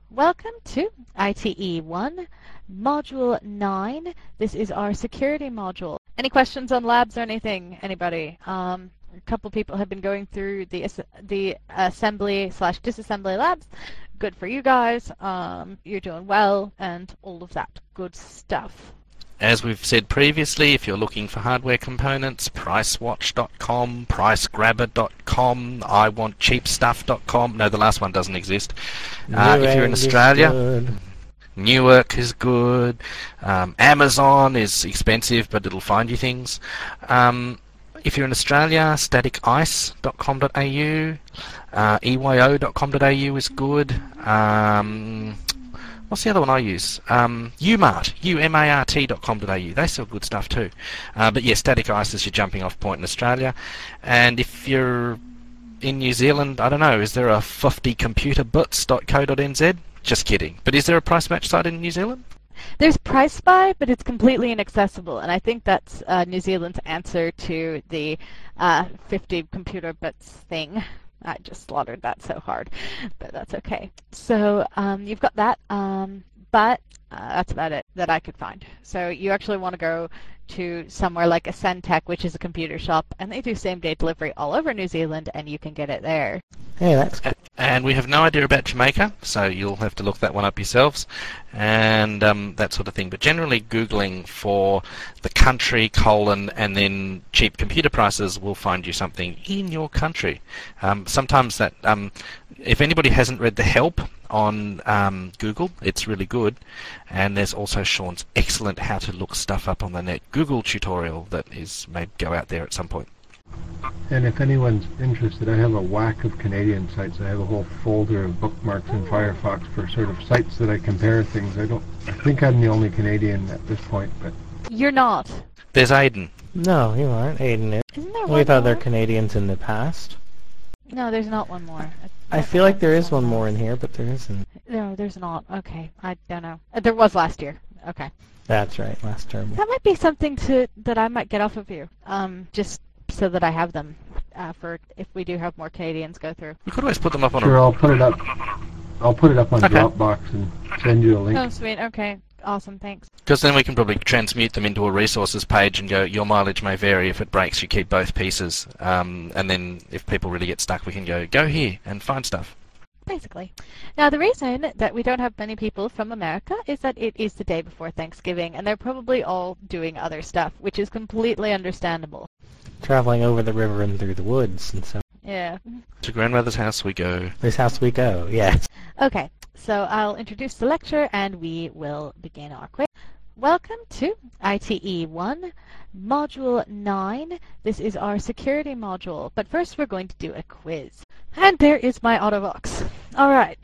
Welcome to ITE 1, Module 9. This is our security module. Any questions on labs or anything? Anybody? A couple people have been going through the assembly/disassembly labs. Good for you guys. You're doing well and all of that good stuff. As we've said previously, if you're looking for hardware components, pricewatch.com, pricegrabber.com, iwantcheapstuff.com. No, the last one doesn't exist. If you're in Australia, Newark is good. Amazon is expensive, but it'll find you things. If you're in Australia, staticice.com.au, eyo.com.au is good. What's the other one I use? Umart, umart.com.au. They sell good stuff too. But yeah, Static Ice is your jumping off point in Australia. And if you're in New Zealand, I don't know, is there a 50computerbits.co.nz? Just kidding. But is there a price match site in New Zealand? There's PriceSpy, but it's completely inaccessible, and I think that's New Zealand's answer to the 50 computer bits thing. I just slaughtered that so hard, but that's okay. So you've got that, but that's about it that I could find. So you actually want to go to somewhere like Ascendtech, which is a computer shop, and they do same-day delivery all over New Zealand, and you can get it there. Hey, that's good. And we have no idea about Jamaica, so you'll have to look that one up yourselves, and that sort of thing. But generally, Googling for the country, and then cheap computer prices will find you something in your country. Sometimes that, if anybody hasn't read The Help on Google, it's really good. And there's also Sean's excellent how to look stuff up on the net Google tutorial that may go out there at some point. And if anyone's interested, I have a whack of Canadian sites. I have a whole folder of bookmarks in Firefox for sort of sites that I compare things. I think I'm the only Canadian at this point, but... You're not. There's Aiden. No, you aren't. Aiden is. Isn't there We've had other more? Canadians in the past. No, there's not one more. I feel like there is one more in here, but there isn't. No, there's not. Okay, I don't know. There was last year. Okay. That's right, last term. That might be something that I might get off of you. Just so that I have them for if we do have more Canadians go through. You could always put them up on Sure, I'll put it up. I'll put it up on Okay. Dropbox and send you a link. Oh, sweet. Okay. Awesome. Thanks. Because then we can probably transmute them into a resources page and go, your mileage may vary. If it breaks, you keep both pieces. And then if people really get stuck, we can go here and find stuff. Basically. Now, the reason that we don't have many people from America is that it is the day before Thanksgiving, and they're probably all doing other stuff, which is completely understandable. Traveling over the river and through the woods, and so... Yeah. To grandmother's house we go. This house we go, yes. Okay, so I'll introduce the lecture, and we will begin our quiz. Welcome to ITE 1, Module 9. This is our security module, but first we're going to do a quiz. And there is my AutoVox. All right,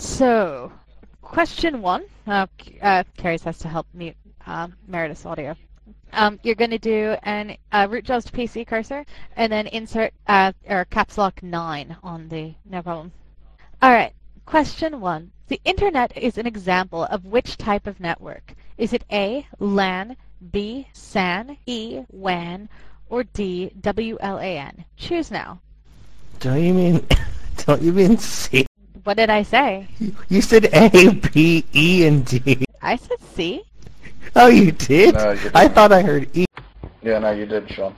so question 1. Carries has to help mute Meredith's audio. You're going to do an root JAWS to PC cursor, and then insert or caps lock 9 on the, no problem. All right, question 1. The internet is an example of which type of network? Is it A, LAN, B, SAN, E, WAN, or D, WLAN? Choose now. Don't you mean C? What did I say? You said A, B, E, and D. I said C. Oh, you did? No, you didn't. I thought I heard E. Yeah, no, you did, Sean.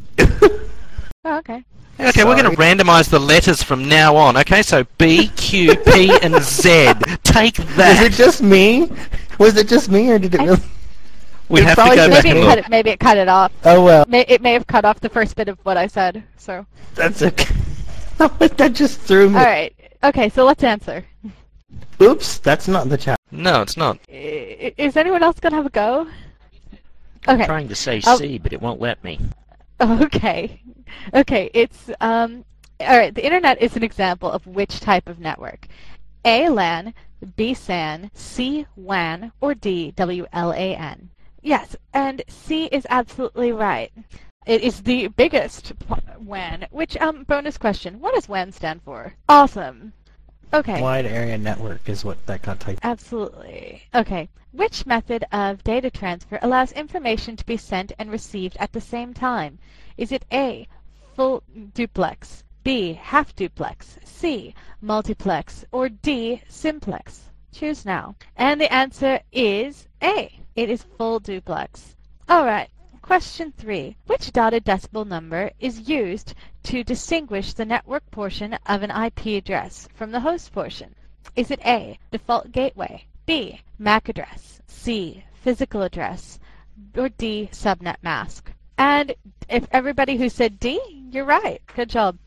Oh, okay. Okay, we're going to randomize the letters from now on. Okay, so B, Q, P, and Z. Take that. Was it just me? Was it just me, or did it really... We It have to probably go should back Maybe and it, look. maybe it cut it off. Oh, well, It may have cut off the first bit of what I said. So. that's okay. That just threw me. All right. Okay, so let's answer. Oops, that's not the challenge. No, it's not. Is anyone else gonna have a go? I'm Okay. trying to say I'll- C, but it won't let me. Okay. Okay, it's all right, the internet is an example of which type of network? A LAN, B SAN, C WAN, or D WLAN? Yes, and C is absolutely right. It is the biggest WAN, which bonus question, what does WAN stand for? Awesome. Okay. Wide area network is what that got typed. Absolutely. Okay. Which method of data transfer allows information to be sent and received at the same time? Is it A, full duplex, B, half duplex, C, multiplex, or D, simplex? Choose now. And the answer is A. It is full duplex. Alright, question 3. Which dotted decimal number is used to distinguish the network portion of an IP address from the host portion? Is it A. Default gateway, B. MAC address, C. Physical address, or D. Subnet mask? And if everybody who said D, you're right. Good job.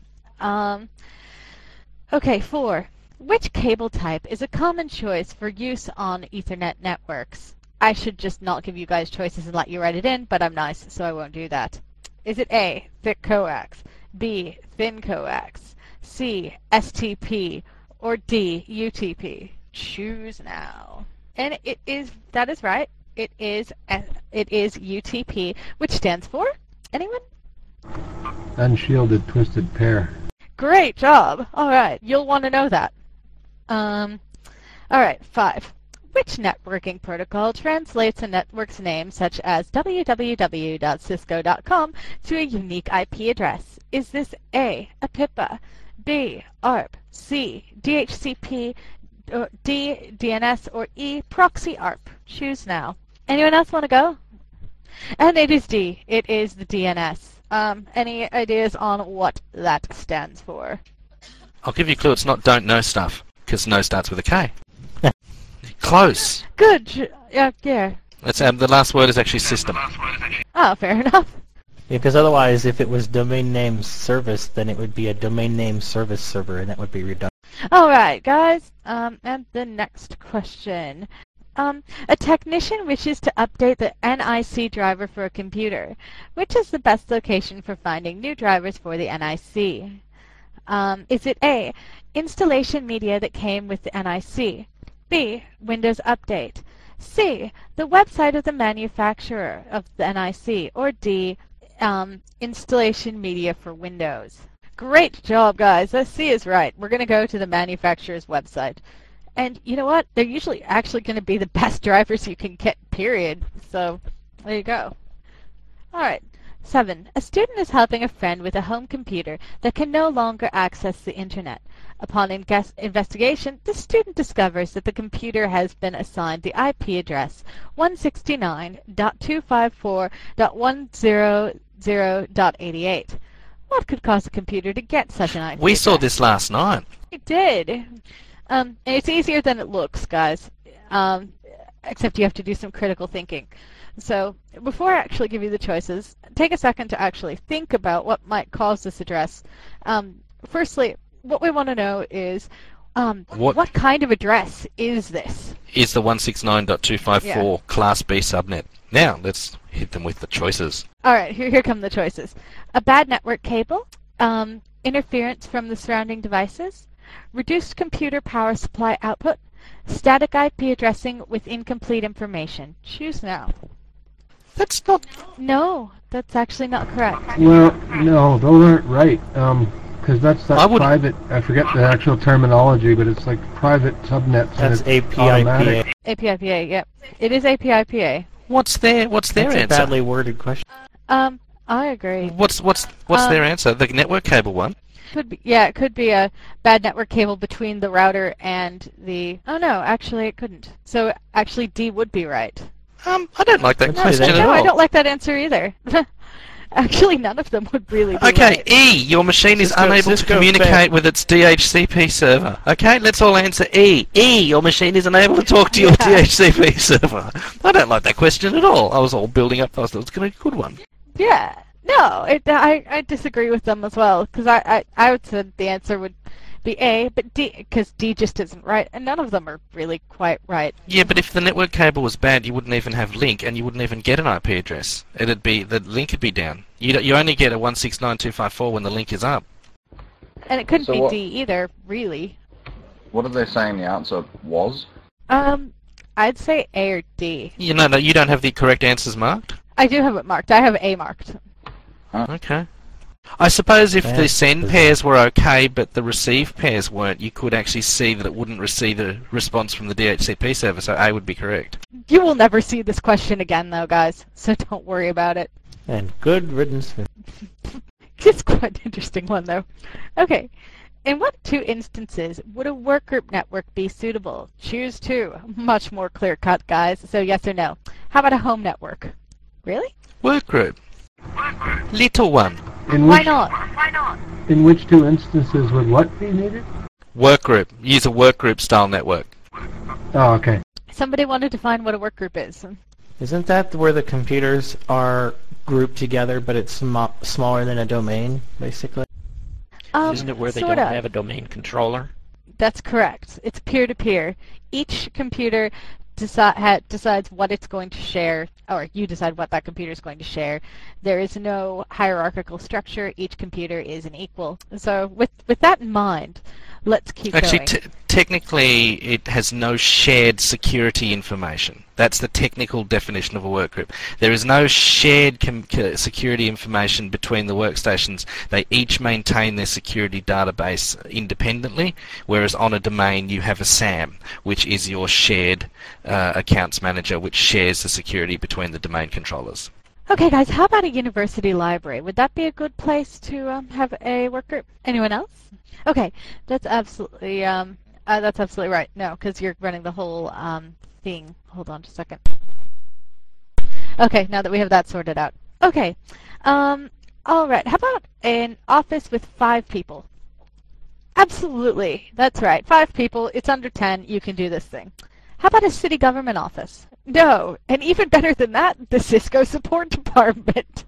Okay, 4. Which cable type is a common choice for use on Ethernet networks? I should just not give you guys choices and let you write it in, but I'm nice, so I won't do that. Is it A. Thick coax, B. Thin coax, C. STP, or D. UTP? Choose now. And that is right. It is UTP, which stands for, anyone? Unshielded twisted pair. Great job. All right, you'll want to know that. All right, 5. Which networking protocol translates a network's name, such as www.cisco.com, to a unique IP address? Is this A. PIPA, B. ARP, C. DHCP, D. DNS, or E. Proxy ARP? Choose now. Anyone else want to go? And it is D. It is the DNS. Any ideas on what that stands for? I'll give you a clue. It's not don't know stuff, because no starts with a K. Close. Good. Yeah. That's the last word is actually system. Oh, fair enough. Because otherwise, if it was domain name service, then it would be a domain name service server, and that would be redundant. All right, guys. And the next question. A technician wishes to update the NIC driver for a computer. Which is the best location for finding new drivers for the NIC? Is it A. Installation media that came with the NIC, B. Windows Update, C. The website of the manufacturer of the NIC, or D. Installation media for Windows? Great job, guys. C is right. We're going to go to the manufacturer's website. And you know what? They're usually actually going to be the best drivers you can get, period. So, there you go. Alright. 7. A student is helping a friend with a home computer that can no longer access the internet. Upon investigation, the student discovers that the computer has been assigned the IP address 169.254.100.88. What could cause a computer to get such an IP address? We saw this last night. It did. It's easier than it looks, guys. Except you have to do some critical thinking. So, before I actually give you the choices, take a second to actually think about what might cause this address. Firstly, what we want to know is, what kind of address is this? Is the 169.254 Class B subnet. Now, let's hit them with the choices. Alright, here come the choices. A bad network cable, interference from the surrounding devices, reduced computer power supply output, static IP addressing with incomplete information. Choose now. That's not... No, that's actually not correct. Well, no, those aren't right. Because that's private. I forget the actual terminology, but it's like private subnets. That's and it's automatic. API-PA, yep. It is API-PA. What's their That's answer? a badly worded question. I agree. What's their answer? The network cable one? It could be a bad network cable between the router and the... Oh no, actually it couldn't. So actually D would be right. I don't like that question at No, all. I don't like that answer either. Actually, none of them would really be Okay, right. E, your machine is unable to Cisco communicate failed. with its DHCP server. Okay, let's all answer E. E, your machine is unable to talk to your DHCP server. I don't like that question at all. I was all building up. I thought it was going to be a good one. Yeah. No, I disagree with them as well, because I would say the answer would be A, but D, because D just isn't right, and none of them are really quite right. Yeah, but if the network cable was bad, you wouldn't even have link, and you wouldn't even get an IP address. The link would be down. You only get a 169.254 when the link is up. And it couldn't be D either, really. What are they saying the answer was? I'd say A or D. You don't have the correct answers marked? I do have it marked. I have A marked. Okay. I suppose if the send pairs were okay, but the receive pairs weren't, you could actually see that it wouldn't receive a response from the DHCP server, so A would be correct. You will never see this question again, though, guys, so don't worry about it. And good riddance. It's quite an interesting one, though. Okay. In what two instances would a workgroup network be suitable? Choose two. Much more clear-cut, guys. So yes or no. How about a home network? Really? Workgroup. Little one. Why not? In which two instances would what be needed? Workgroup. Use a workgroup style network. Oh, okay. Somebody wanted to find what a workgroup is. Isn't that where the computers are grouped together, but it's smaller than a domain, basically? Isn't it where they don't sorta. have a domain controller? That's correct. It's peer-to-peer. Each computer decides what it's going to share, or you decide what that computer is going to share. There is no hierarchical structure. Each computer is an equal. So with that in mind, let's keep Actually, going. technically, it has no shared security information. That's the technical definition of a workgroup. There is no shared security information between the workstations. They each maintain their security database independently, whereas on a domain you have a SAM, which is your shared accounts manager, which shares the security between the domain controllers. Okay, guys, how about a university library? Would that be a good place to have a workgroup? Anyone else? Okay, that's absolutely right. No, because you're running the whole thing. Hold on just a second. Okay, now that we have that sorted out. Okay, all right. How about an office with 5 people? Absolutely, that's right. 5 people. It's under 10. You can do this thing. How about a city government office? No, and even better than that, the Cisco support department.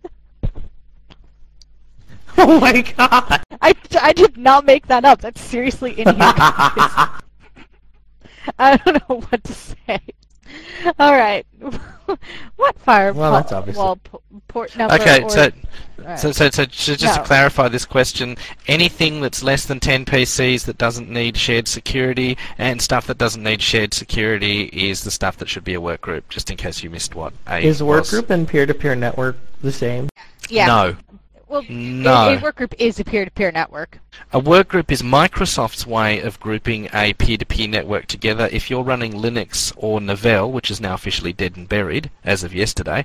Oh my god! I did not make that up. That's seriously in here, guys. I don't know what to say. All right. What firewall Well, that's obviously... port number? Okay, or... so just to clarify this question, anything that's less than 10 PCs that doesn't need shared security, and stuff that doesn't need shared security is the stuff that should be a workgroup, just in case you missed what A Is was. workgroup and peer-to-peer network the same? Yeah. No. Well, No. a workgroup is a peer-to-peer network. A workgroup is Microsoft's way of grouping a peer-to-peer network together. If you're running Linux or Novell, which is now officially dead and buried as of yesterday,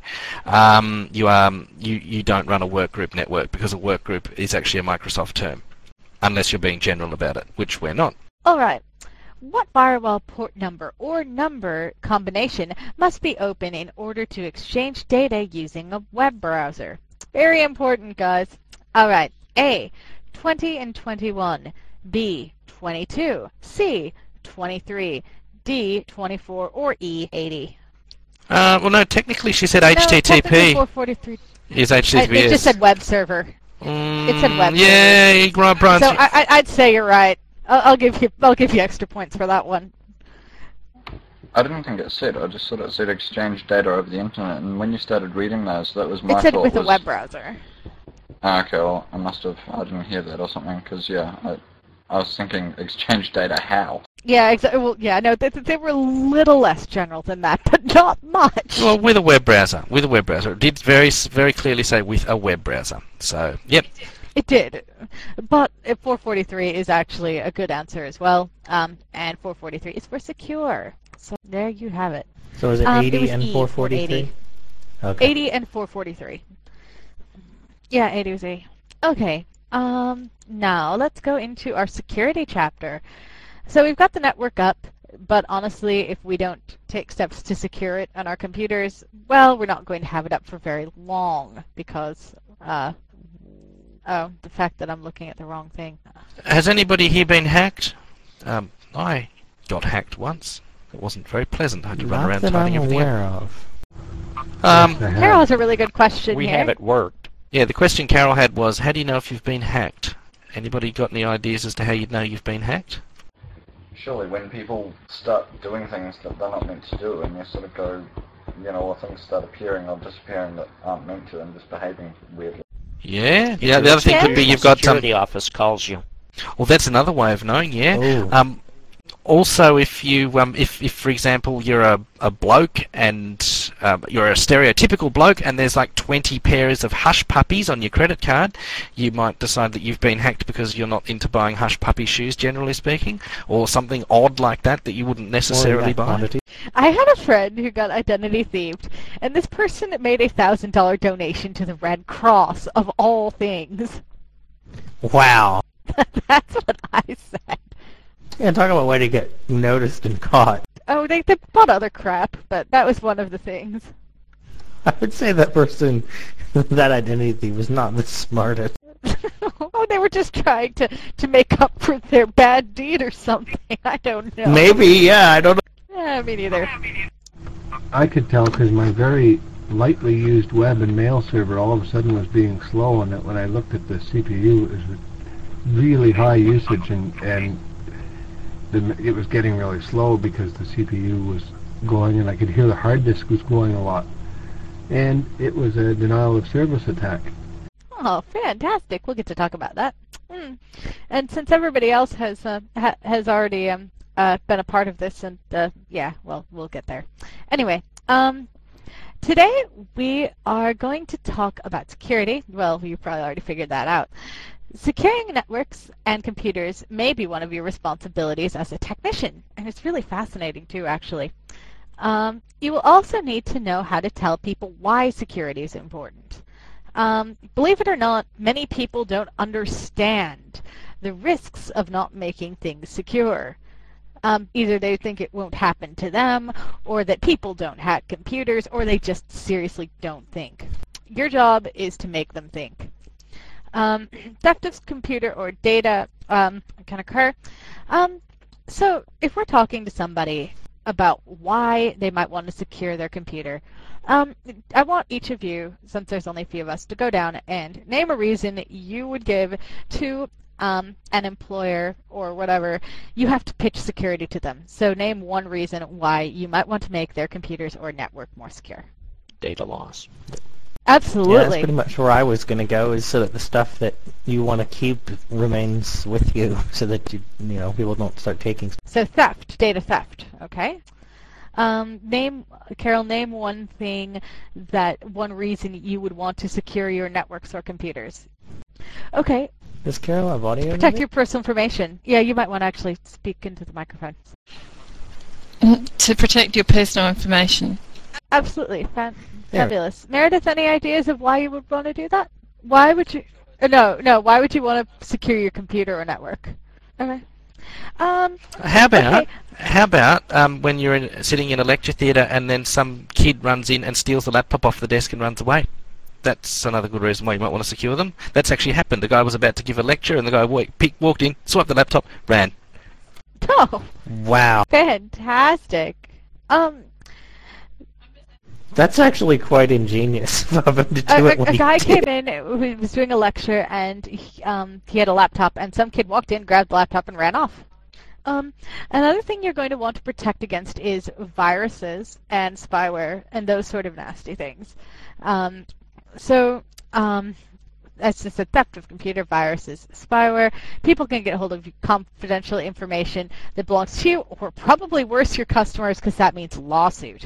you don't run a workgroup network, because a workgroup is actually a Microsoft term, unless you're being general about it, which we're not. All right. What firewall port number or number combination must be open in order to exchange data using a web browser? Very important, guys. All right. A, 20 and 21. B, 22. C, 23. D, 24. Or E, 80. Well, no, technically she said No, HTTP technically 443. is HTTPS. It just said web server. It said web yeah, Brian. So I'd say you're right. I'll give you extra points for that one. I didn't think it said. I just thought it said exchange data over the internet, and when you started reading those, that was my It said thought with a was... web browser. Ah, okay, well, I didn't hear that or something, because, yeah, I was thinking exchange data how? Yeah, exactly. Well, yeah, no, they were a little less general than that, but not much. Well, with a web browser. It did very clearly say with a web browser. So, yep. It did, but 443 is actually a good answer as well, and 443 is for secure. So there you have it. So is it 80 was and E, 443? 80. Okay. 80 and 443. Yeah, 80 was A. Okay, now let's go into our security chapter. So we've got the network up, but honestly, if we don't take steps to secure it on our computers, well, we're not going to have it up for very long, because, oh, the fact that I'm looking at the wrong thing. Has anybody here been hacked? I got hacked once. It wasn't very pleasant. I had to run Not around that tidying I'm everything aware up. of. Carol has a really good question We here. have it worked. Yeah, the question Carol had was, how do you know if you've been hacked? Anybody got any ideas as to how you'd know you've been hacked? Surely when people start doing things that they're not meant to do, and you sort of go, or things start appearing or disappearing that aren't meant to, and just behaving weirdly. Yeah. Yeah. The other thing could be you've got security office calls you. Well, that's another way of knowing. Yeah. Oh. Also, if you, if for example you're a bloke and you're a stereotypical bloke, and there's like 20 pairs of hush puppies on your credit card, you might decide that you've been hacked because you're not into buying hush puppy shoes, generally speaking, or something odd like that you wouldn't necessarily buy. Quantity. I had a friend who got identity thieved, and this person made a $1,000 donation to the Red Cross, of all things. Wow. That's what I said. Yeah, talk about way to get noticed and caught. Oh, they bought other crap, but that was one of the things. I would say that person, that identity was not the smartest. Oh, they were just trying to make up for their bad deed or something. I don't know. Maybe, yeah, I don't know. Yeah, me neither. I could tell because my very lightly used web and mail server all of a sudden was being slow, and that when I looked at the CPU, it was really high usage, and it was getting really slow because the CPU was going, and I could hear the hard disk was going a lot. And it was a denial of service attack. Oh, fantastic! We'll get to talk about that. And since everybody else has already been a part of this, and yeah, well, we'll get there. Anyway, today we are going to talk about security. Well, you probably already figured that out. Securing networks and computers may be one of your responsibilities as a technician, and it's really fascinating too, actually. You will also need to know how to tell people why security is important. Believe it or not, many people don't understand the risks of not making things secure. Either they think it won't happen to them, or that people don't hack computers, or they just seriously don't think. Your job is to make them think. Theft of computer or data can occur. So if we're talking to somebody about why they might want to secure their computer, I want each of you, since there's only a few of us, to go down and name a reason you would give to an employer or whatever. You have to pitch security to them. So name one reason why you might want to make their computers or network more secure. Data loss. Absolutely. Yeah, that's pretty much where I was going to go, is so that the stuff that you want to keep remains with you, so that people don't start taking. So theft, data theft, okay? Carol, name one reason you would want to secure your networks or computers. Okay. Does Carol have audio? Protect your personal information. Yeah, you might want to actually speak into the microphone. To protect your personal information. Absolutely. Fabulous. Meredith, any ideas of why you would want to do that? Why would you... No. Why would you want to secure your computer or network? Okay. How about when you're sitting in a lecture theatre and then some kid runs in and steals the laptop off the desk and runs away? That's another good reason why you might want to secure them. That's actually happened. The guy was about to give a lecture and the guy walked in, swiped the laptop, ran. Oh! Wow. Fantastic. That's actually quite ingenious of him to do it when a guy he came did. in who was doing a lecture, and he had a laptop, and some kid walked in, grabbed the laptop, and ran off. Another thing you're going to want to protect against is viruses and spyware and those sort of nasty things. That's just a theft of computer, viruses, spyware. People can get hold of confidential information that belongs to you, or probably worse, your customers, because that means lawsuit.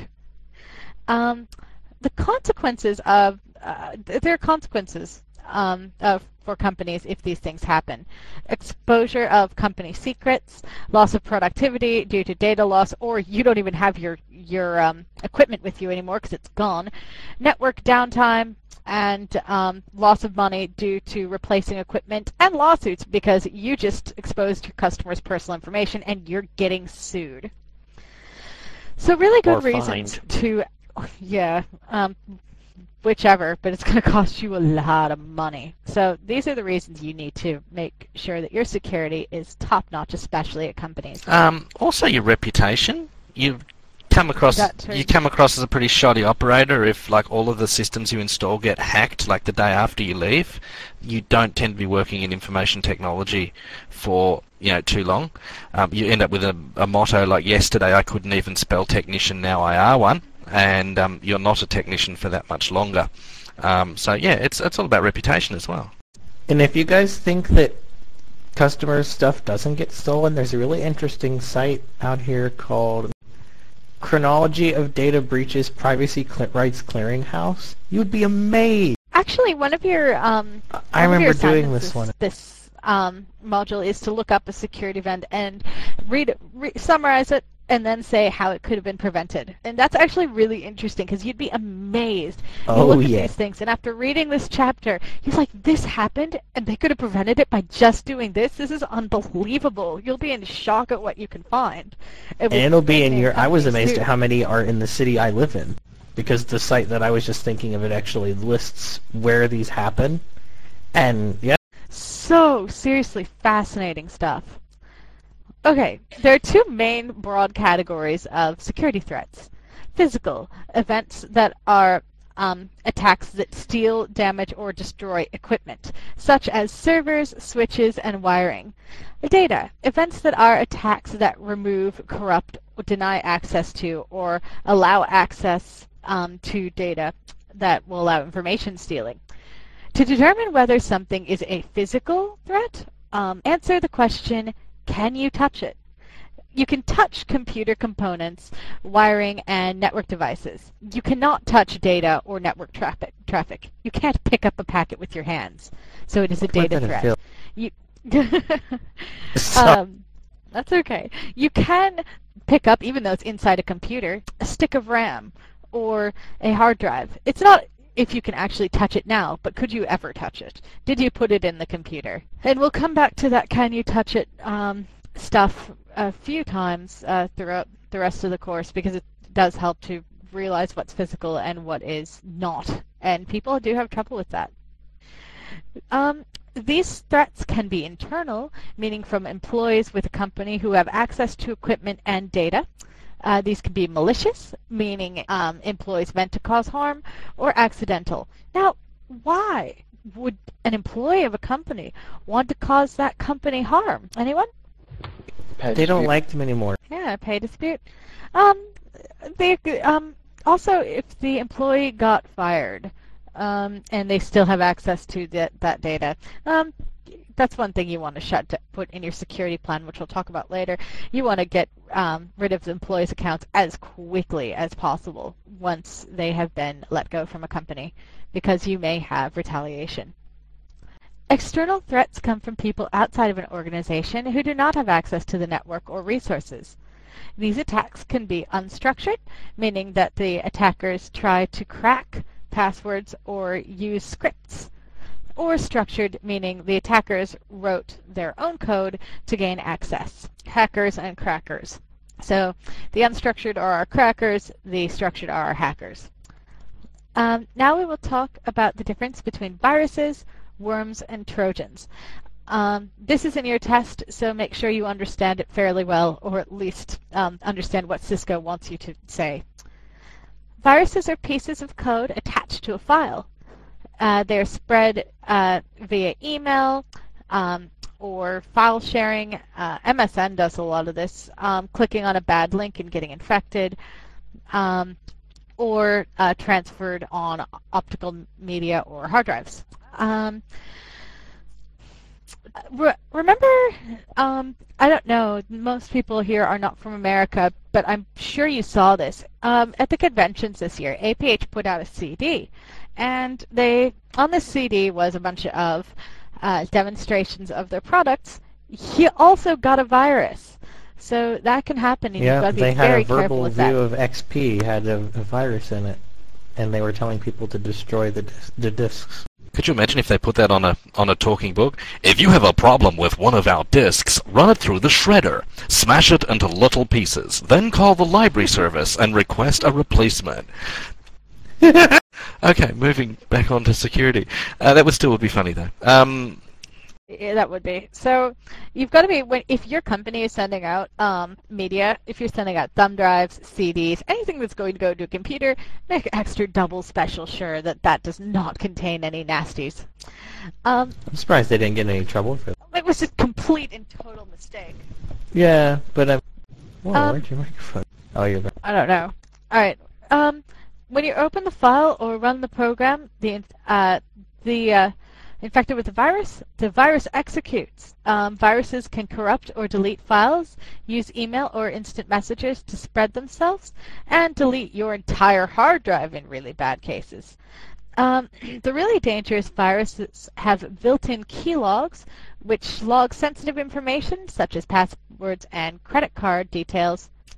The consequences of there are consequences for companies if these things happen. Exposure of company secrets, loss of productivity due to data loss, or you don't even have your equipment with you anymore because it's gone. Network downtime and loss of money due to replacing equipment, and lawsuits because you just exposed your customers' personal information and you're getting sued. So really good reasons to... Yeah, whichever, but it's going to cost you a lot of money. So these are the reasons you need to make sure that your security is top-notch, especially at companies. Also, your reputation. You come across as a pretty shoddy operator if, like, all of the systems you install get hacked, like the day after you leave. You don't tend to be working in information technology for too long. You end up with a motto like, yesterday I couldn't even spell technician, now I are one. And you're not a technician for that much longer. So yeah, it's all about reputation as well. And if you guys think that customers' stuff doesn't get stolen, there's a really interesting site out here called Chronology of Data Breaches Privacy Rights Clearinghouse. You'd be amazed. Actually, one of your I remember doing this one. This module is to look up a security event and summarize it, and then say how it could have been prevented. And that's actually really interesting because you'd be amazed. You Oh, look at yeah. these things, and after reading this chapter, you're like, this happened, and they could have prevented it by just doing this? This is unbelievable. You'll be in shock at what you can find. And it'll be in big-name your... I was companies, amazed too. at how many are in the city I live in. Because the site that I was just thinking of, it actually lists where these happen. And, yeah. So seriously fascinating stuff. Okay, there are two main broad categories of security threats. Physical, events that are attacks that steal, damage, or destroy equipment, such as servers, switches, and wiring. Data, events that are attacks that remove, corrupt, or deny access to, or allow access to data that will allow information stealing. To determine whether something is a physical threat, answer the question, can you touch it? You can touch computer components, wiring, and network devices. You cannot touch data or network traffic. You can't pick up a packet with your hands. So it is a data threat. That's okay. You can pick up, even though it's inside a computer, a stick of RAM or a hard drive. It's not if you can actually touch it now, but could you ever touch it? Did you put it in the computer? And we'll come back to that can you touch it stuff a few times throughout the rest of the course, because it does help to realize what's physical and what is not. And people do have trouble with that. These threats can be internal, meaning from employees with a company who have access to equipment and data. These can be malicious, meaning employees meant to cause harm, or accidental. Now, why would an employee of a company want to cause that company harm? Anyone? They don't like them anymore. Yeah, pay dispute. Also, if the employee got fired, and they still have access to that data, that's one thing you want to put in your security plan, which we'll talk about later. You want to get rid of the employees' accounts as quickly as possible once they have been let go from a company, because you may have retaliation. External threats come from people outside of an organization who do not have access to the network or resources. These attacks can be unstructured, meaning that the attackers try to crack passwords or use scripts, or structured, meaning the attackers wrote their own code to gain access. Hackers and crackers. So the unstructured are our crackers, the structured are our hackers. Now we will talk about the difference between viruses, worms, and Trojans. This is in your test, so make sure you understand it fairly well, or at least understand what Cisco wants you to say. Viruses are pieces of code attached to a file. They're spread via email or file sharing. MSN does a lot of this, clicking on a bad link and getting infected, or transferred on optical media or hard drives. Remember, I don't know, most people here are not from America, but I'm sure you saw this. At the conventions this year, APH put out a CD, and on this CD was a bunch of demonstrations of their products. He also got a virus. So that can happen, and you've got to be very careful with that. They had a verbal view of XP, had a virus in it, and they were telling people to destroy the disks. Could you imagine if they put that on a talking book? If you have a problem with one of our disks, run it through the shredder. Smash it into little pieces. Then call the library service and request a replacement. Okay, moving back on to security. That would be funny, though. Yeah, that would be. So you've got to be, if your company is sending out media, if you're sending out thumb drives, CDs, anything that's going to go to a computer, make extra double special sure that that does not contain any nasties. I'm surprised they didn't get in any trouble for that. It was a complete and total mistake. Yeah, but whoa, where'd your microphone? Oh, you're back. I don't know. All right. When you open the file or run the program, the infected with the virus executes. Viruses can corrupt or delete files, use email or instant messages to spread themselves, and delete your entire hard drive in really bad cases. The really dangerous viruses have built-in keylogs, which log sensitive information such as passwords and credit card details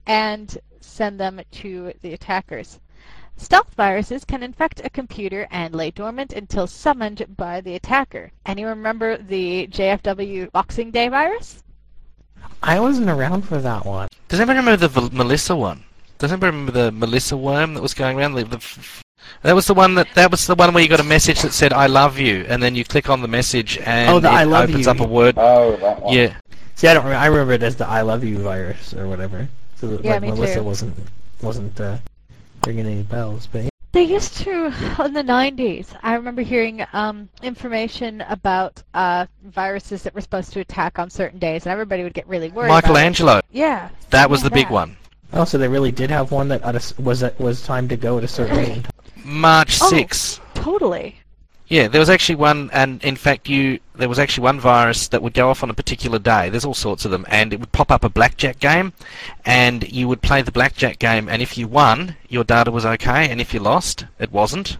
and send them to the attackers. Stealth viruses can infect a computer and lay dormant until summoned by the attacker. Anyone remember the JFW Boxing Day virus? I wasn't around for that one. Does anybody remember the Melissa one? Does anybody remember the Melissa worm that was going around? That was the one where you got a message that said "I love you," and then you click on the message and I it love opens you. up a word. Oh, that one. Yeah. See, I don't. I remember it as the "I love you" virus or whatever. So that, Yeah, like, me Melissa too. wasn't ringing any bells, but. They used to, in the 90s, I remember hearing information about viruses that were supposed to attack on certain days, and everybody would get really worried about it. Michelangelo. Yeah. That was Yeah, the big that. one. Oh, so they really did have one that was timed to go at a certain date. and time. March Oh. 6. Totally. Yeah, there was actually one, and in fact, there was actually one virus that would go off on a particular day. There's all sorts of them, and it would pop up a blackjack game, and you would play the blackjack game, and if you won, your data was okay, and if you lost, it wasn't.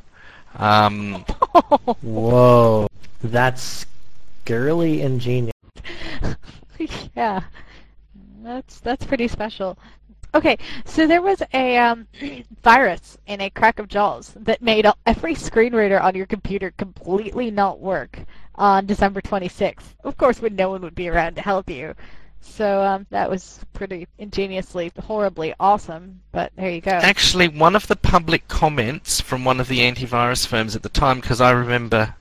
Whoa, that's girly ingenious. Yeah. That's pretty special. Okay, so there was a virus in a crack of JAWS that made every screen reader on your computer completely not work on December 26th. Of course, when no one would be around to help you. So that was pretty ingeniously, horribly awesome, but there you go. Actually, one of the public comments from one of the antivirus firms at the time, because I remember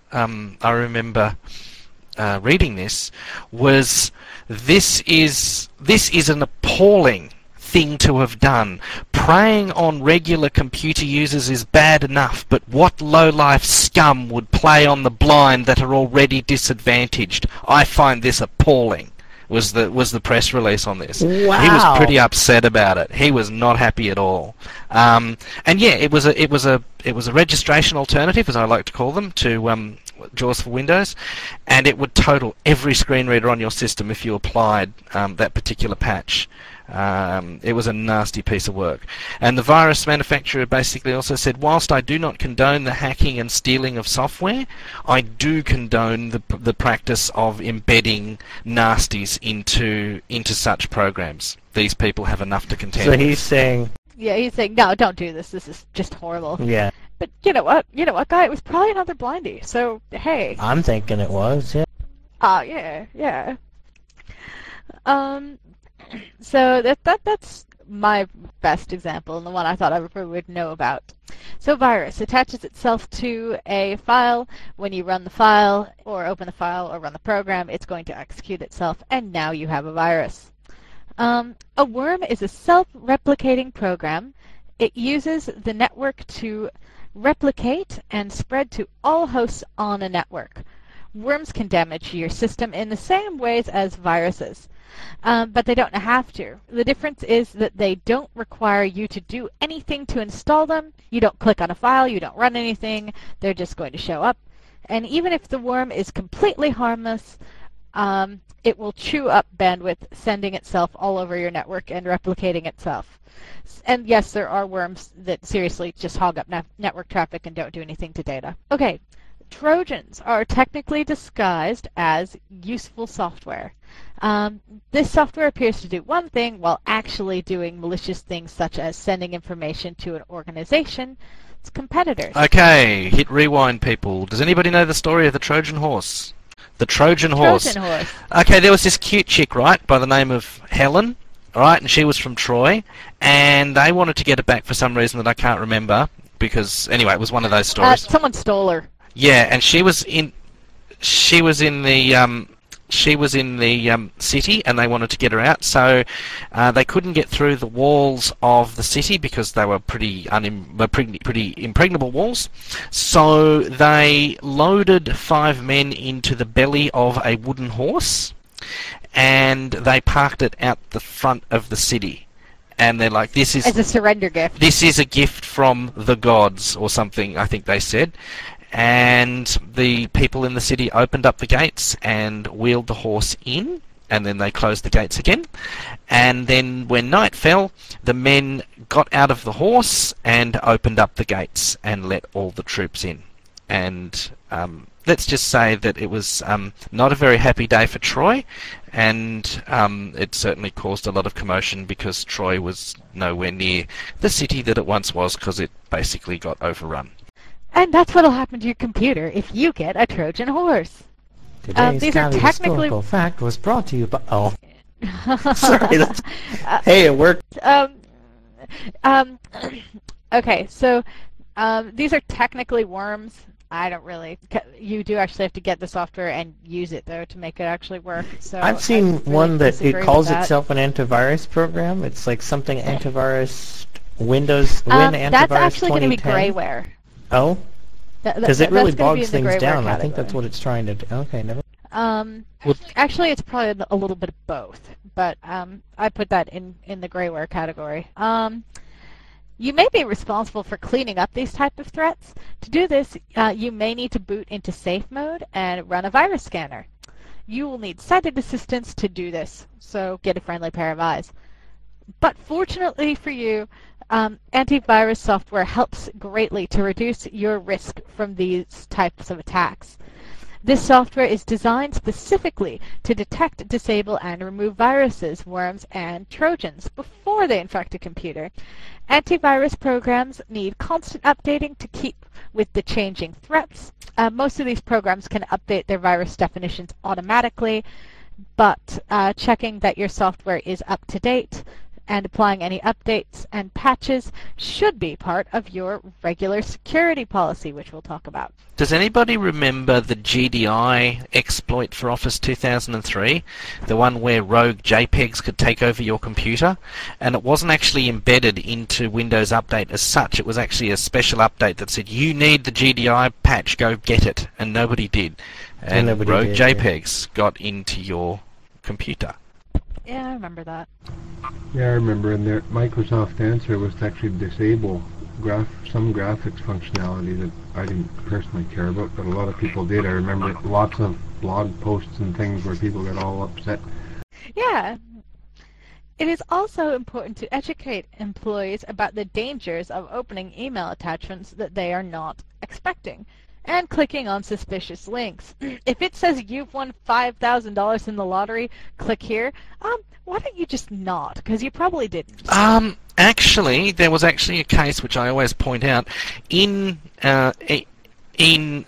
reading this, was this is an appalling thing to have done. Preying on regular computer users is bad enough, but what low-life scum would play on the blind that are already disadvantaged? I find this appalling. Was the press release on this? Wow. He was pretty upset about it. He was not happy at all. And yeah, it was a registration alternative, as I like to call them, to JAWS for Windows, and it would total every screen reader on your system if you applied that particular patch. It was a nasty piece of work. And the virus manufacturer basically also said, whilst I do not condone the hacking and stealing of software, I do condone the practice of embedding nasties into such programs. These people have enough to contend So with. he's saying, Yeah, he's saying, no, don't do this. This is just horrible. yeah, But you know what? Guy? It was probably another blindy. So, hey. I'm thinking it was. Yeah. Yeah. So that's my best example and the one I thought everybody would know about. So virus attaches itself to a file. When you run the file or open the file or run the program, it's going to execute itself, and now you have a virus. A worm is a self-replicating program. It uses the network to replicate and spread to all hosts on a network. Worms can damage your system in the same ways as viruses. But they don't have to. The difference is that they don't require you to do anything to install them. You don't click on a file, you don't run anything, they're just going to show up. And even if the worm is completely harmless, it will chew up bandwidth, sending itself all over your network and replicating itself. And yes, there are worms that seriously just hog up network traffic and don't do anything to data. Okay, Trojans are technically disguised as useful software. This software appears to do one thing while actually doing malicious things such as sending information to an organization's competitors. Okay, hit rewind, people. Does anybody know the story of the Trojan horse? The Trojan horse. Trojan horse. Okay, there was this cute chick, right, by the name of Helen, right, and she was from Troy, and they wanted to get it back for some reason that I can't remember, because, anyway, it was one of those stories. Someone stole her. Yeah, and she was in the city, and they wanted to get her out. So they couldn't get through the walls of the city because they were pretty impregnable walls. So they loaded 5 men into the belly of a wooden horse, and they parked it out the front of the city. And they're like, "This is As a surrender gift. This is a gift from the gods," or something, I think they said. And the people in the city opened up the gates and wheeled the horse in, and then they closed the gates again. And then when night fell, the men got out of the horse and opened up the gates and let all the troops in. And let's just say that it was not a very happy day for Troy, and it certainly caused a lot of commotion because Troy was nowhere near the city that it once was because it basically got overrun. And that's what'll happen to your computer if you get a Trojan horse. Today's these are Cali technically- historical fact was brought to you by... Oh. Sorry, that's... Hey, it worked. Okay, so these are technically worms. I don't really... You do actually have to get the software and use it, though, to make it actually work. So I've seen really one that disagree it with calls that. itself an antivirus program. It's like something antivirus... Windows Win Antivirus That's actually going to be 2010. grayware. Oh? Because it That's really gonna be bogs in the things grayware down. I think category. that's what it's trying to do. Okay, never. Actually, it's probably a little bit of both, but I put that in the grayware category. You may be responsible for cleaning up these type of threats. To do this, you may need to boot into safe mode and run a virus scanner. You will need sighted assistance to do this, so get a friendly pair of eyes. But fortunately for you, antivirus software helps greatly to reduce your risk from these types of attacks. This software is designed specifically to detect, disable, and remove viruses, worms, and Trojans before they infect a computer. Antivirus programs need constant updating to keep with the changing threats. Most of these programs can update their virus definitions automatically, but checking that your software is up to date and applying any updates and patches should be part of your regular security policy, which we'll talk about. Does anybody remember the GDI exploit for Office 2003? The one where rogue JPEGs could take over your computer? And it wasn't actually embedded into Windows Update as such. It was actually a special update that said, you need the GDI patch, go get it. And nobody did. And rogue JPEGs got into your computer. Yeah, I remember that. Yeah, I remember, and their Microsoft answer was to actually disable some graphics functionality that I didn't personally care about, but a lot of people did. I remember lots of blog posts and things where people got all upset. Yeah. It is also important to educate employees about the dangers of opening email attachments that they are not expecting and clicking on suspicious links. If it says you've won $5,000 in the lottery, click here. Why don't you just not? Because you probably didn't. Actually, there was actually a case which I always point out in Ian's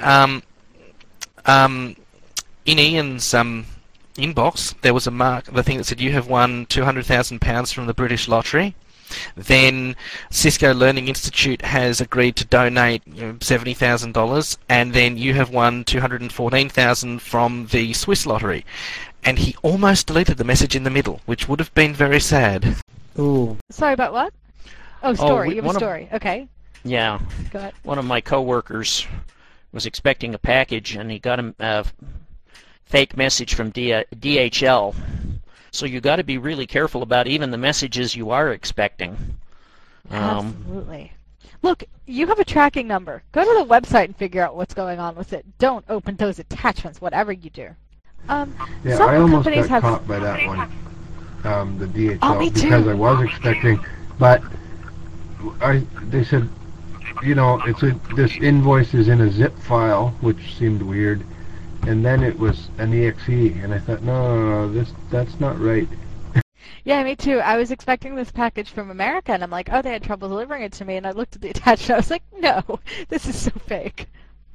inbox. There was the thing that said you have won £200,000 from the British Lottery. Then Cisco Learning Institute has agreed to donate $70,000, and then you have won $214,000 from the Swiss Lottery. And he almost deleted the message in the middle, which would have been very sad. Ooh. Sorry, about what? Oh, story. You have a story. Okay. Yeah. Go ahead. One of my coworkers was expecting a package, and he got a fake message from DHL. So you got to be really careful about even the messages you are expecting. Absolutely. Look, you have a tracking number. Go to the website and figure out what's going on with it. Don't open those attachments, whatever you do. Yeah, I almost got caught by that one, the DHL, me too. because I was expecting, but they said, this invoice is in a zip file, which seemed weird, and then it was an exe, and I thought, no, that's not right. Yeah, me too. I was expecting this package from America, and I'm like, oh, they had trouble delivering it to me, and I looked at the attachment, I was like, no, this is so fake.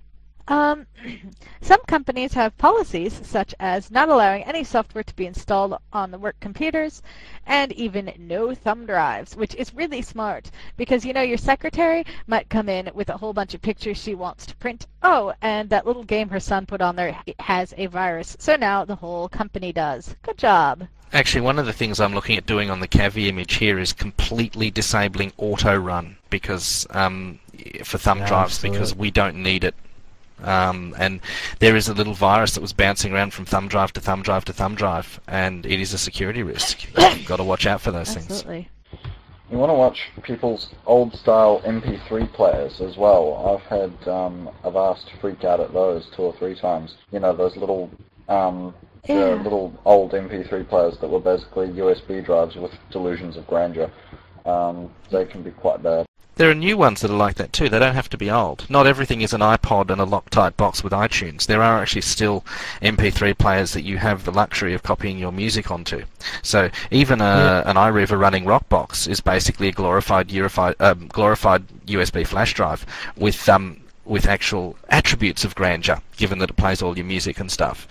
Some companies have policies such as not allowing any software to be installed on the work computers and even no thumb drives, which is really smart because, your secretary might come in with a whole bunch of pictures she wants to print. Oh, and that little game her son put on there has a virus. So now the whole company does. Good job. Actually, one of the things I'm looking at doing on the Cavi image here is completely disabling auto run because for thumb drives because we don't need it. And there is a little virus that was bouncing around from thumb drive to thumb drive to thumb drive, and it is a security risk. You've got to watch out for those things. Absolutely. You want to watch people's old-style MP3 players as well. I've asked to freak out at those 2 or 3 times. Those little the little old MP3 players that were basically USB drives with delusions of grandeur. They can be quite bad. There are new ones that are like that too. They don't have to be old. Not everything is an iPod and a Loctite box with iTunes. There are actually still MP3 players that you have the luxury of copying your music onto. So even an iRiver running Rockbox is basically a glorified USB flash drive with actual attributes of grandeur, given that it plays all your music and stuff.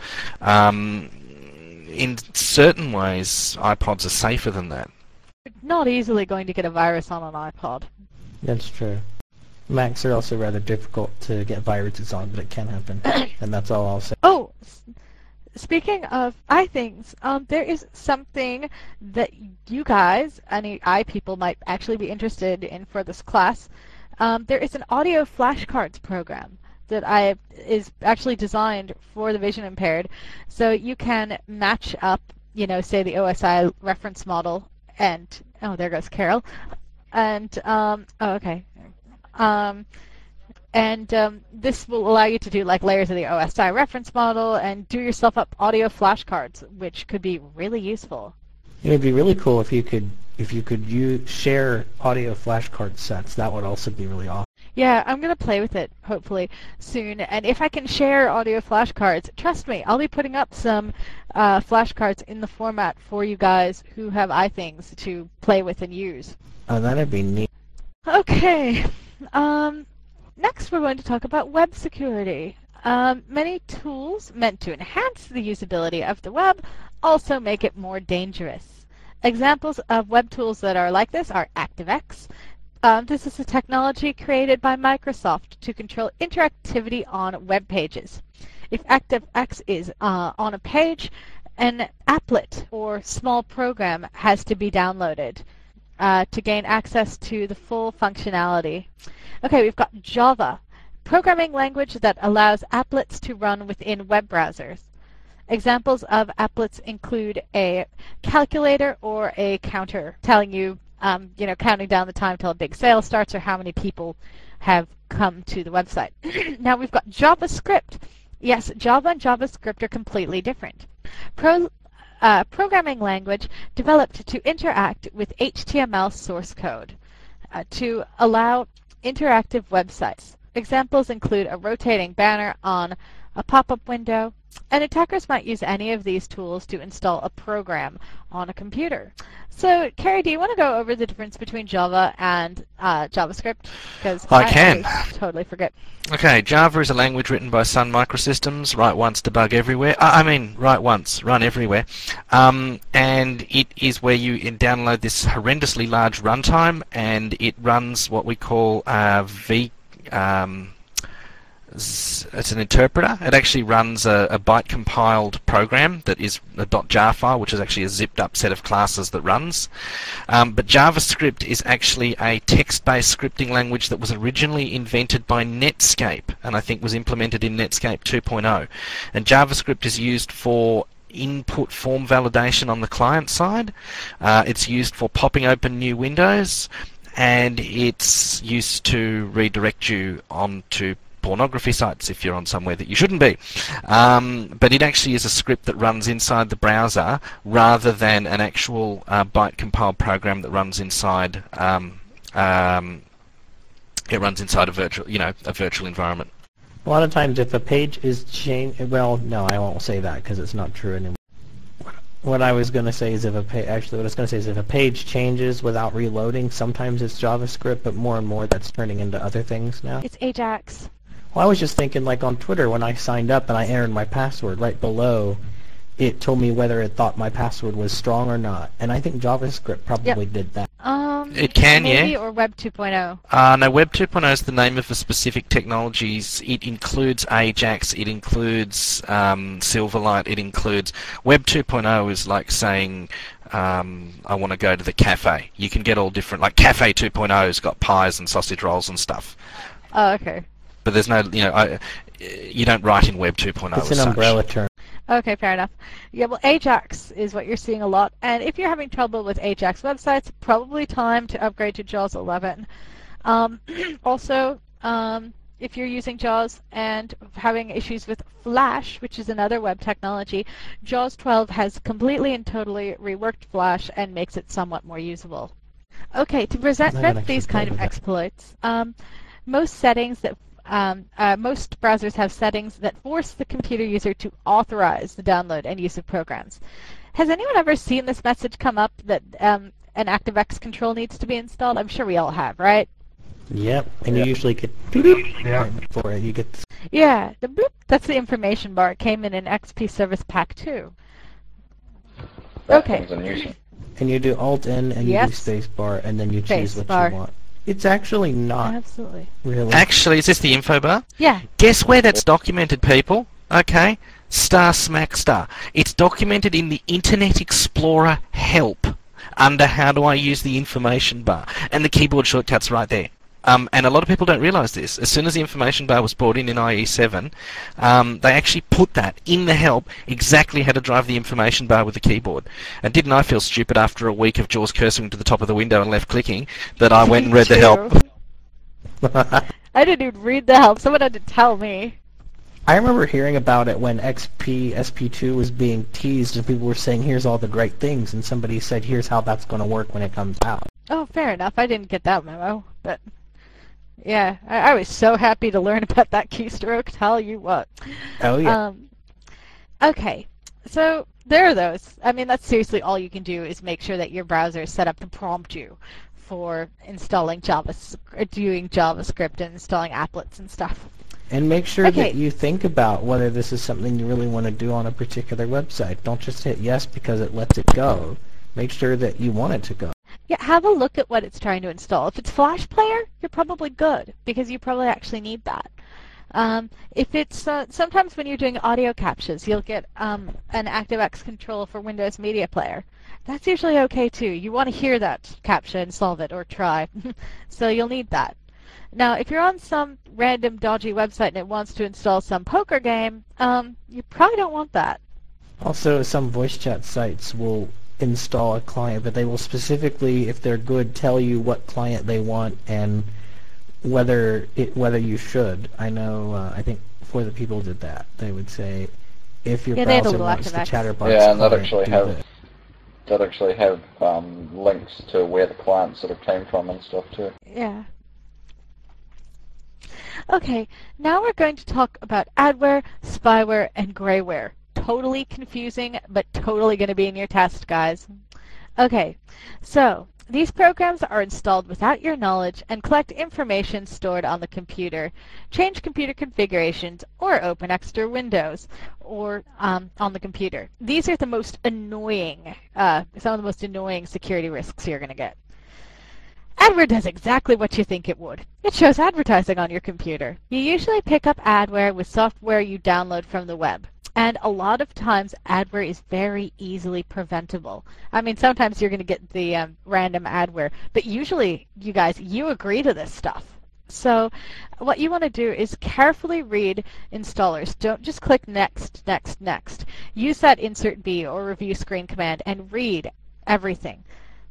In certain ways, iPods are safer than that. Not easily going to get a virus on an iPod. That's true. Macs are also rather difficult to get viruses on, but it can happen. And that's all I'll say. Oh, speaking of iThings, there is something that you guys, any people, might actually be interested in for this class. There is an audio flashcards program that is actually designed for the vision impaired, so you can match up, say the OSI reference model, and there goes Carol, and this will allow you to do like layers of the OSI reference model and do yourself up audio flashcards, which could be really useful. It would be really cool if you could share audio flashcard sets. That would also be really awesome. Yeah, I'm going to play with it, hopefully, soon. And if I can share audio flashcards, trust me, I'll be putting up some flashcards in the format for you guys who have iThings to play with and use. Oh, that'd be neat. Okay. Next, we're going to talk about web security. Many tools meant to enhance the usability of the web also make it more dangerous. Examples of web tools that are like this are ActiveX. This is a technology created by Microsoft to control interactivity on web pages. If ActiveX is on a page, an applet or small program has to be downloaded to gain access to the full functionality. Okay, we've got Java, programming language that allows applets to run within web browsers. Examples of applets include a calculator or a counter telling you, counting down the time till a big sale starts or how many people have come to the website. Now we've got JavaScript. Yes, Java and JavaScript are completely different. Programming language developed to interact with HTML source code to allow interactive websites. Examples include a rotating banner on a pop-up window, and attackers might use any of these tools to install a program on a computer. So, Carrie, do you want to go over the difference between Java and JavaScript? Because I can. Totally forget. Okay, Java is a language written by Sun Microsystems. Write once, debug everywhere. Write once, run everywhere. And it is where you download this horrendously large runtime, and it runs what we call it's an interpreter. It actually runs a byte-compiled program that is a .jar file, which is actually a zipped-up set of classes that runs. But JavaScript is actually a text-based scripting language that was originally invented by Netscape, and I think was implemented in Netscape 2.0. And JavaScript is used for input form validation on the client side. It's used for popping open new windows, and it's used to redirect you onto pornography sites if you're on somewhere that you shouldn't be. But it actually is a script that runs inside the browser rather than an actual byte-compiled program that runs inside it runs inside a virtual environment. A lot of times if a page is changed, well, no, I won't say that because it's not true anymore. What I was going to say is if a page changes without reloading, sometimes it's JavaScript, but more and more that's turning into other things now. It's Ajax. Well, I was just thinking, like on Twitter, when I signed up and I entered my password, right below, it told me whether it thought my password was strong or not. And I think JavaScript probably did that. It can, maybe, yeah. Or Web 2.0. No, Web 2.0 is the name of a specific technologies. It includes Ajax, it includes Silverlight, it includes... Web 2.0 is like saying, I want to go to the cafe. You can get all different... Like Cafe 2.0's got pies and sausage rolls and stuff. Oh, okay. But there's no, you don't write in Web 2.0 It's an umbrella term. Okay, fair enough. Yeah, well, Ajax is what you're seeing a lot, and if you're having trouble with Ajax websites, probably time to upgrade to JAWS 11. Also, if you're using JAWS and having issues with Flash, which is another web technology, JAWS 12 has completely and totally reworked Flash and makes it somewhat more usable. Okay, to I'm prevent not gonna these actually kind play of with it. exploits, most settings that most browsers have settings that force the computer user to authorize the download and use of programs. Has anyone ever seen this message come up that an ActiveX control needs to be installed? I'm sure we all have, right? Yep, and Yeah. you usually get doop Yeah. right before it. You get this. Yeah, the bloop, that's the information bar. It came in an XP Service Pack 2. That Okay. thing's a nuisance. And you do Alt-N and you Yes. do spacebar, and then you choose what Spacebar. you want. It's actually not Absolutely. really. Actually, is this the info bar? Yeah. Guess where that's documented, people? Okay, star smack star. It's documented in the Internet Explorer help under how do I use the information bar, and the keyboard shortcut's right there. And a lot of people don't realise this. As soon as the information bar was brought in IE7, they actually put that in the help exactly how to drive the information bar with the keyboard. And didn't I feel stupid after a week of Jaws cursing to the top of the window and left clicking that I went and read the help? I didn't even read the help. Someone had to tell me. I remember hearing about it when XP SP2 was being teased, and people were saying, "Here's all the great things," and somebody said, "Here's how that's going to work when it comes out." Oh, fair enough. I didn't get that memo, but yeah, I was so happy to learn about that keystroke. Tell you what. Oh yeah. Okay, so there are those. I mean, that's seriously all you can do is make sure that your browser is set up to prompt you for installing doing JavaScript and installing applets and stuff. And make sure Okay. that you think about whether this is something you really want to do on a particular website. Don't just hit yes because it lets it go. Make sure that you want it to go. Yeah, have a look at what it's trying to install. If it's Flash Player, you're probably good because you probably actually need that. If it's sometimes when you're doing audio captures, you'll get an ActiveX control for Windows Media Player. That's usually okay too. You want to hear that capture and solve it or try, so you'll need that. Now, if you're on some random dodgy website and it wants to install some poker game, you probably don't want that. Also, some voice chat sites will install a client, but they will specifically, if they're good, tell you what client they want and whether you should. I know, I think For the People did that. They would say, if your Yeah, they had a browser little wants the ActiveX. Chatterbox Yeah, and client, that actually have links to where the client sort of came from and stuff too. Yeah. Okay, now we're going to talk about adware, spyware, and grayware. Totally confusing, but totally going to be in your test, guys. Okay, so these programs are installed without your knowledge and collect information stored on the computer, change computer configurations, or open extra windows or on the computer. These are the most annoying, some of the most annoying security risks you're going to get. Adware does exactly what you think it would. It shows advertising on your computer. You usually pick up adware with software you download from the web. And a lot of times, adware is very easily preventable. I mean, sometimes you're going to get the random adware, but usually, you guys, you agree to this stuff. So what you want to do is carefully read installers. Don't just click next, next, next. Use that insert B or review screen command and read everything.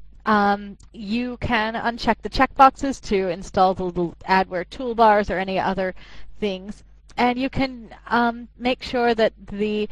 You can uncheck the checkboxes to install the little adware toolbars or any other things. And you can make sure that there's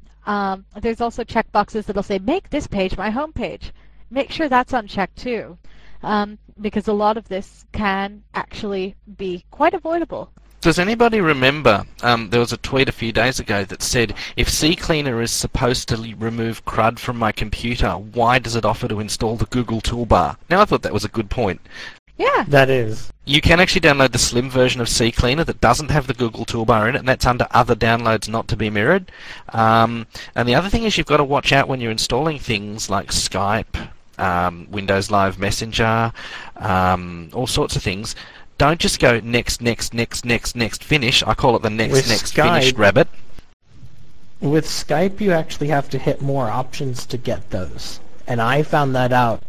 also checkboxes that'll say, make this page my home page. Make sure that's unchecked too, because a lot of this can actually be quite avoidable. Does anybody remember there was a tweet a few days ago that said, if CCleaner is supposed to remove CRUD from my computer, why does it offer to install the Google toolbar? Now, I thought that was a good point. Yeah. That is. You can actually download the slim version of CCleaner that doesn't have the Google toolbar in it, and that's under other downloads not to be mirrored. And the other thing is you've got to watch out when you're installing things like Skype, Windows Live Messenger, all sorts of things. Don't just go next, next, next, next, next, finish. I call it the next, With next, Skype, finished rabbit. With Skype, you actually have to hit more options to get those. And I found that out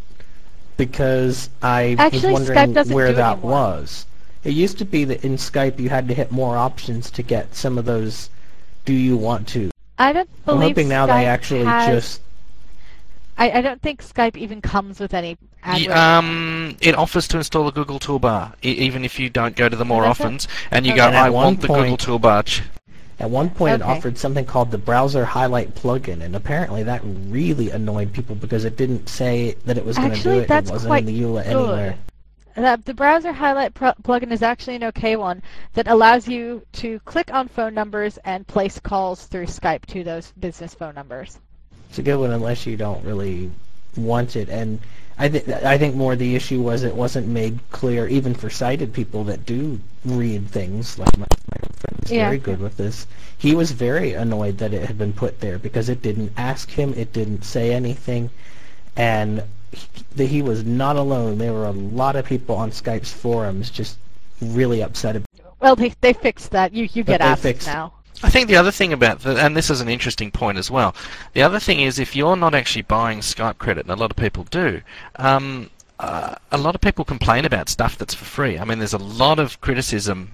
because I Actually, was Skype wondering doesn't where do that anymore. was. It used to be that in Skype you had to hit more options to get some of those do you want to. I don't I'm believe hoping now Skype they actually has, just... I don't think Skype even comes with any adware. It offers to install the Google toolbar, even if you don't go to the more Does it? offens, and you Okay. go, And at I one want the Google point- toolbar. At one point, it Okay. offered something called the browser highlight plugin, and apparently that really annoyed people because it didn't say that it was going to do Actually, it. that's It wasn't quite in the EULA good. anywhere. The browser highlight plugin is actually an okay one that allows you to click on phone numbers and place calls through Skype to those business phone numbers. It's a good one unless you don't really want it. And I think more the issue was it wasn't made clear even for sighted people that do read things. Like my friend is Yeah. very good with this. He was very annoyed that it had been put there because it didn't ask him, it didn't say anything, and he was not alone. There were a lot of people on Skype's forums just really upset about it. Well, they fixed that. You get they asked fixed it. now. I think the other thing about and this is an interesting point as well, the other thing is if you're not actually buying Skype credit, and a lot of people do, a lot of people complain about stuff that's for free. I mean, there's a lot of criticism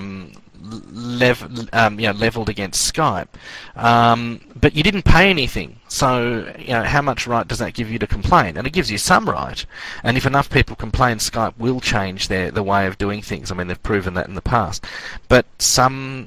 leveled against Skype, but you didn't pay anything. So, how much right does that give you to complain? And it gives you some right. And if enough people complain, Skype will change the way of doing things. I mean, they've proven that in the past. But some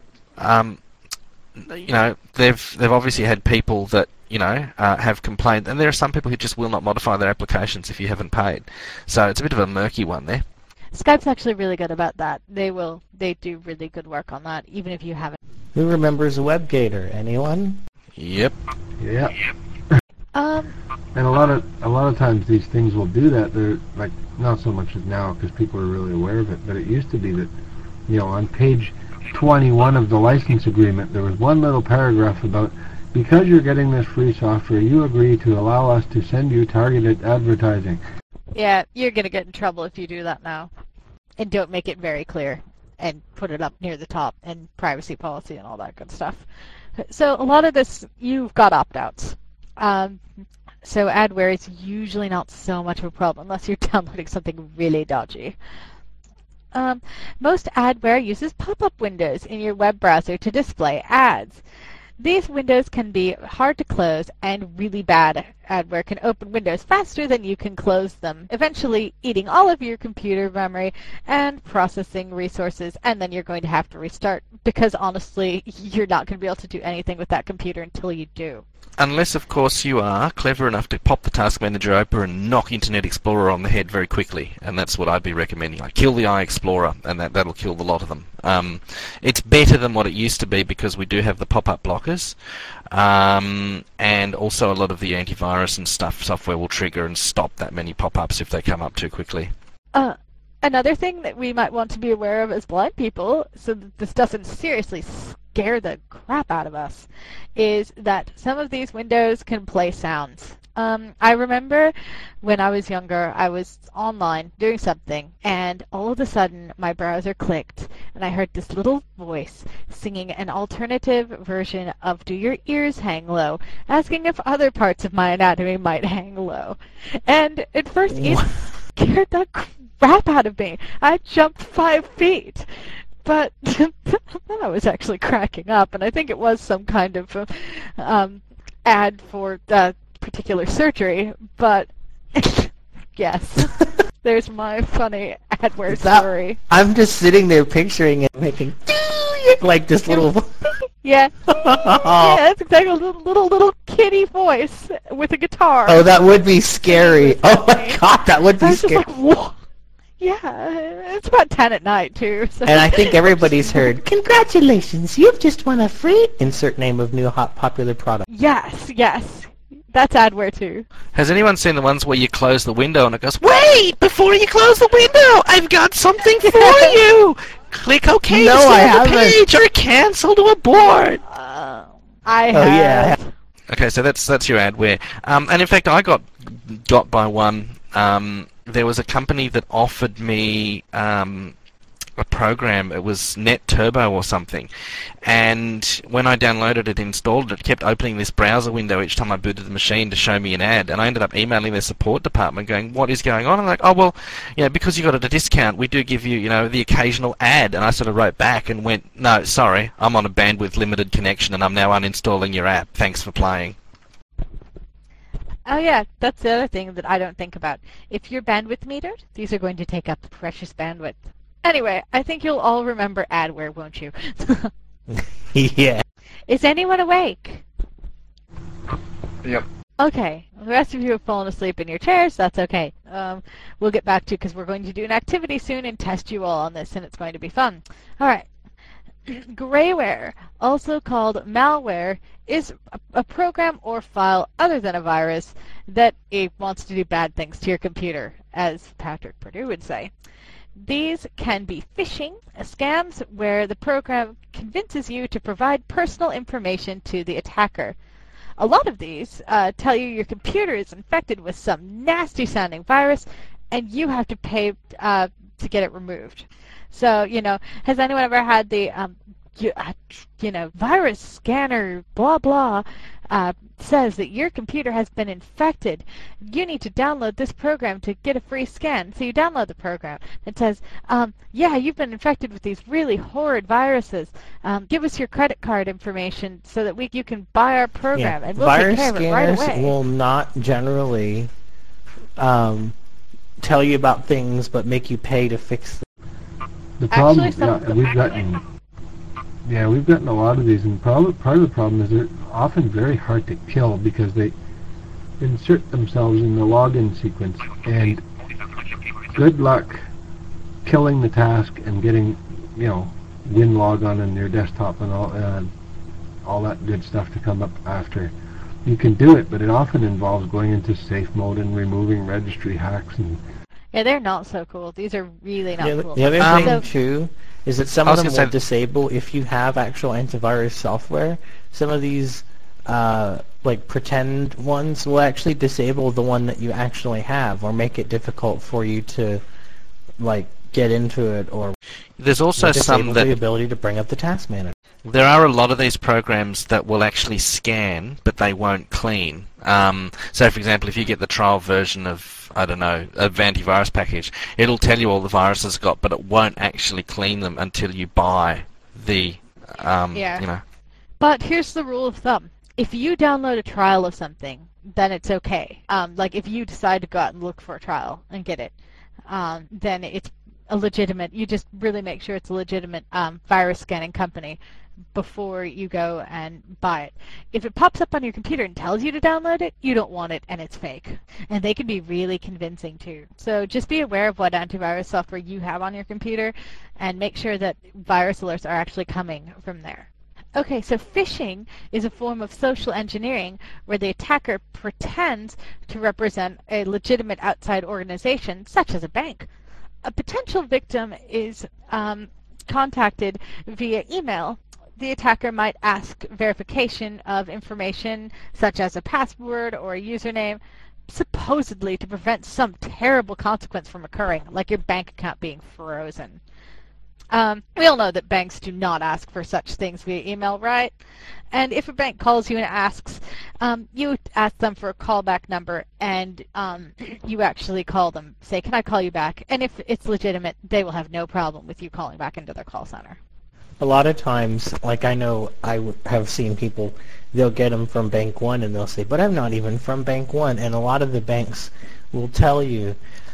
they've obviously had people that have complained, and there are some people who just will not modify their applications if you haven't paid. So it's a bit of a murky one there. Skype's actually really good about that. They do really good work on that, even if you haven't. Who remembers WebGator? Anyone? Yep. Yeah. Um, And a lot of times these things will do that. They're like not so much as now because people are really aware of it, but it used to be that on page 21 of the license agreement there was one little paragraph about because you're getting this free software, you agree to allow us to send you targeted advertising. yeah, you're gonna get in trouble if you do that now, and don't make it very clear, and put it up near the top, and privacy policy and all that good stuff. So a lot of this, you've got opt-outs. So adware is usually not so much of a problem unless you're downloading something really dodgy. Most adware uses pop-up windows in your web browser to display ads. These windows can be hard to close, and really bad adware can open windows faster than you can close them, eventually eating all of your computer memory and processing resources, and then you're going to have to restart because honestly, you're not going to be able to do anything with that computer until you do. Unless, of course, you are clever enough to pop the Task Manager open and knock Internet Explorer on the head very quickly, and that's what I'd be recommending. Like, kill the iExplorer, and that'll kill the lot of them. It's better than what it used to be because we do have the pop-up blockers, and also a lot of the antivirus and software will trigger and stop that many pop-ups if they come up too quickly. Another thing that we might want to be aware of as blind people, so that this doesn't seriously scare the crap out of us, is that some of these windows can play sounds. I remember when I was younger, I was online doing something, and all of a sudden my browser clicked, and I heard this little voice singing an alternative version of Do Your Ears Hang Low, asking if other parts of my anatomy might hang low. And at first it scared the crap out of me. I jumped 5 feet. But then I was actually cracking up, and I think it was some kind of ad for particular surgery, but yes, there's my funny adware story. I'm just sitting there picturing it making like this little... Yeah, yeah, that's exactly a little kitty voice with a guitar. Oh, that would be scary. Oh my god, that would I be was just scary. like, whoa. Yeah, it's about 10 at night, too. So. And I think everybody's heard, congratulations, you've just won a free insert name of new hot popular product. Yes, that's adware, too. Has anyone seen the ones where you close the window and it goes, wait, before you close the window, I've got something for you. Click OK No, to I start the haven't. page or cancel to abort. I have. Oh yeah. Okay, so that's your adware. And in fact, I got by one. There was a company that offered me a program. It was Net Turbo or something. And when I downloaded it, installed it, kept opening this browser window each time I booted the machine to show me an ad. And I ended up emailing their support department going, what is going on? And they're like, oh, well, because you got it at a discount, we do give you, the occasional ad. And I sort of wrote back and went, no, sorry, I'm on a bandwidth limited connection and I'm now uninstalling your app. Thanks for playing. Oh yeah, that's the other thing that I don't think about. If you're bandwidth metered, these are going to take up precious bandwidth. Anyway, I think you'll all remember adware, won't you? Yeah. Is anyone awake? Yep. Okay, the rest of you have fallen asleep in your chairs. That's okay. We'll get back to because we're going to do an activity soon and test you all on this, and it's going to be fun. All right. Grayware, also called malware, is a program or file other than a virus that it wants to do bad things to your computer, as Patrick Purdue would say. These can be phishing scams where the program convinces you to provide personal information to the attacker. A lot of these tell you your computer is infected with some nasty-sounding virus, and you have to pay to get it removed. So, has anyone ever had the, virus scanner, blah, blah, says that your computer has been infected. You need to download this program to get a free scan. So you download the program. It says, yeah, you've been infected with these really horrid viruses. Give us your credit card information so that you can buy our program, and we'll take care of it right away. Virus scanners will not generally tell you about things, but make you pay to fix them. The problem, Actually, we've gotten a lot of these, and part of the problem is they're often very hard to kill because they insert themselves in the login sequence, and good luck killing the task and getting, WinLogon on your desktop and all that good stuff to come up after. You can do it, but it often involves going into safe mode and removing registry hacks and. Yeah, they're not so cool. These are really not cool. The other thing, too, is that some of them will disable if you have actual antivirus software. Some of these, pretend ones will actually disable the one that you actually have or make it difficult for you to, get into it, or there's also some that the ability to bring up the task manager. There are a lot of these programs that will actually scan, but they won't clean. So, for example, if you get the trial version of, of antivirus package, it'll tell you all the viruses it's got, but it won't actually clean them until you buy the, But here's the rule of thumb. If you download a trial of something, then it's okay. If you decide to go out and look for a trial and get it, then it's a legitimate, you just really make sure it's a legitimate virus scanning company before you go and buy it. If it pops up on your computer and tells you to download it, you don't want it and it's fake. And they can be really convincing too. So just be aware of what antivirus software you have on your computer and make sure that virus alerts are actually coming from there. Okay, so phishing is a form of social engineering where the attacker pretends to represent a legitimate outside organization, such as a bank. A potential victim is contacted via email. The attacker might ask verification of information, such as a password or a username, supposedly to prevent some terrible consequence from occurring, like your bank account being frozen. We all know that banks do not ask for such things via email, right? And if a bank calls you and asks, you ask them for a callback number, and you actually call them, say, can I call you back? And if it's legitimate, they will have no problem with you calling back into their call center. A lot of times, I know I have seen people, they'll get them from Bank One, and they'll say, but I'm not even from Bank One. And a lot of the banks will tell you,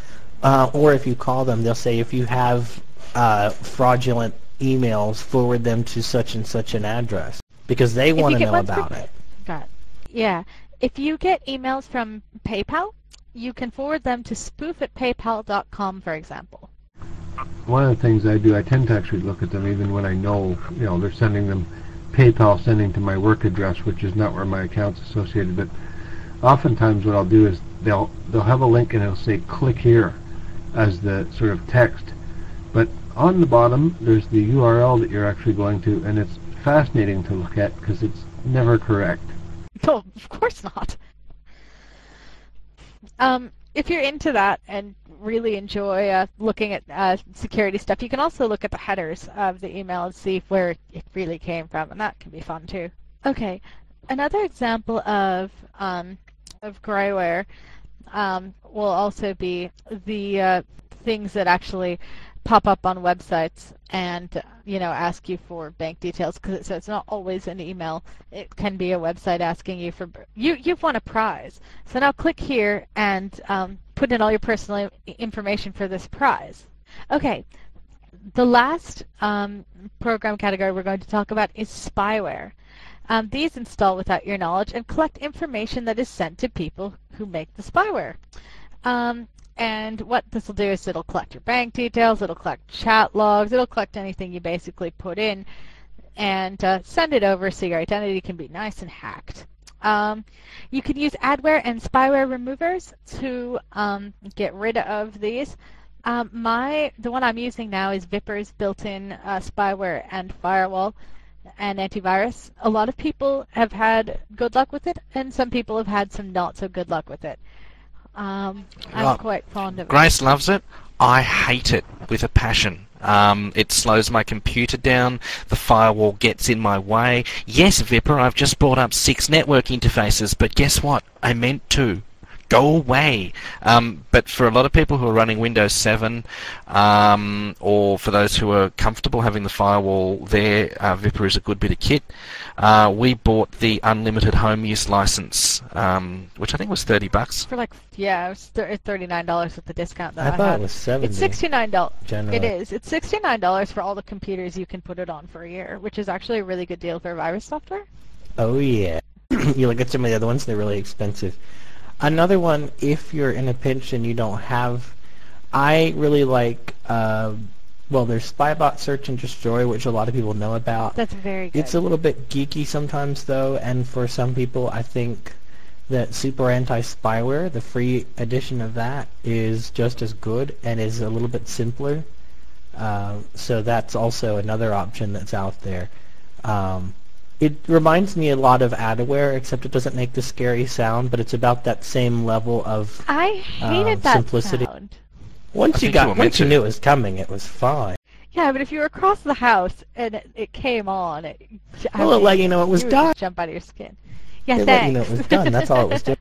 or if you call them, they'll say, if you have fraudulent emails, forward them to such and such an address, because they want to know about it. Yeah. If you get emails from PayPal, you can forward them to spoof@paypal.com, for example. One of the things I do, I tend to actually look at them even when I know, they're sending them PayPal sending to my work address, which is not where my account's associated. But oftentimes what I'll do is they'll have a link and it'll say click here as the sort of text. But on the bottom, there's the URL that you're actually going to, and it's fascinating to look at because it's never correct. Oh, of course not. If you're into that and really enjoy looking at security stuff, you can also look at the headers of the email and see where it really came from, and that can be fun too. Okay, another example of grayware will also be the things that actually pop up on websites and ask you for bank details, because it's not always an email. It can be a website asking you for you've won a prize. So now click here and put in all your personal information for this prize. Okay, The last program category we're going to talk about is spyware. These install without your knowledge and collect information that is sent to people who make the spyware. And what this will do is it'll collect your bank details, it'll collect chat logs, it'll collect anything you basically put in and send it over so your identity can be nice and hacked. You can use adware and spyware removers to get rid of these. The one I'm using now is Viper's built-in spyware and firewall and antivirus. A lot of people have had good luck with it, and some people have had some not so good luck with it. I'm quite fond of it. Grace loves it. I hate it with a passion. It slows my computer down. The firewall gets in my way. Yes, Viper, I've just brought up 6 network interfaces, but guess what? I meant to. Go away. But for a lot of people who are running Windows 7, or for those who are comfortable having the firewall there, Viper is a good bit of kit. We bought the unlimited home use license, which I think was $30. For it was $39 with the discount that I thought it was $70. It's $69. Generally. It is. It's $69 for all the computers you can put it on for a year, which is actually a really good deal for virus software. Oh yeah. You look at some of the other ones; they're really expensive. Another one, if you're in a pinch and you don't have, I really like, there's Spybot Search and Destroy, which a lot of people know about. That's very good. It's a little bit geeky sometimes, though, and for some people, I think that Super Anti-Spyware, the free edition of that, is just as good and is a little bit simpler. So that's also another option that's out there. It reminds me a lot of Adware, except it doesn't make the scary sound, but it's about that same level of I hated that simplicity. sound. Once you knew it was coming, it was fine. Yeah, but if you were across the house and it came on, it let you know it was would done. just jump out of your skin. Yeah, It thanks. let you know it was done. That's all it was doing.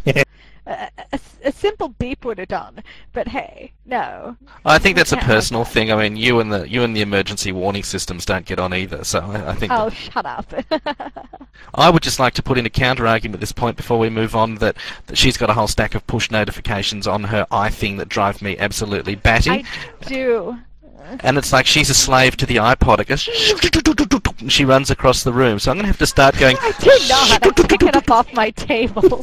A simple beep would have done, but hey, no. I think that's a Can't have personal that. thing. I mean, you and the emergency warning systems don't get on either, so I think. Oh, shut up. I would just like to put in a counter-argument at this point before we move on that she's got a whole stack of push notifications on her iThing that drive me absolutely batty. I do. And it's like she's a slave to the iPod. It goes, and she runs across the room. So I'm going to have to start going. I do not. I pick it up off my table.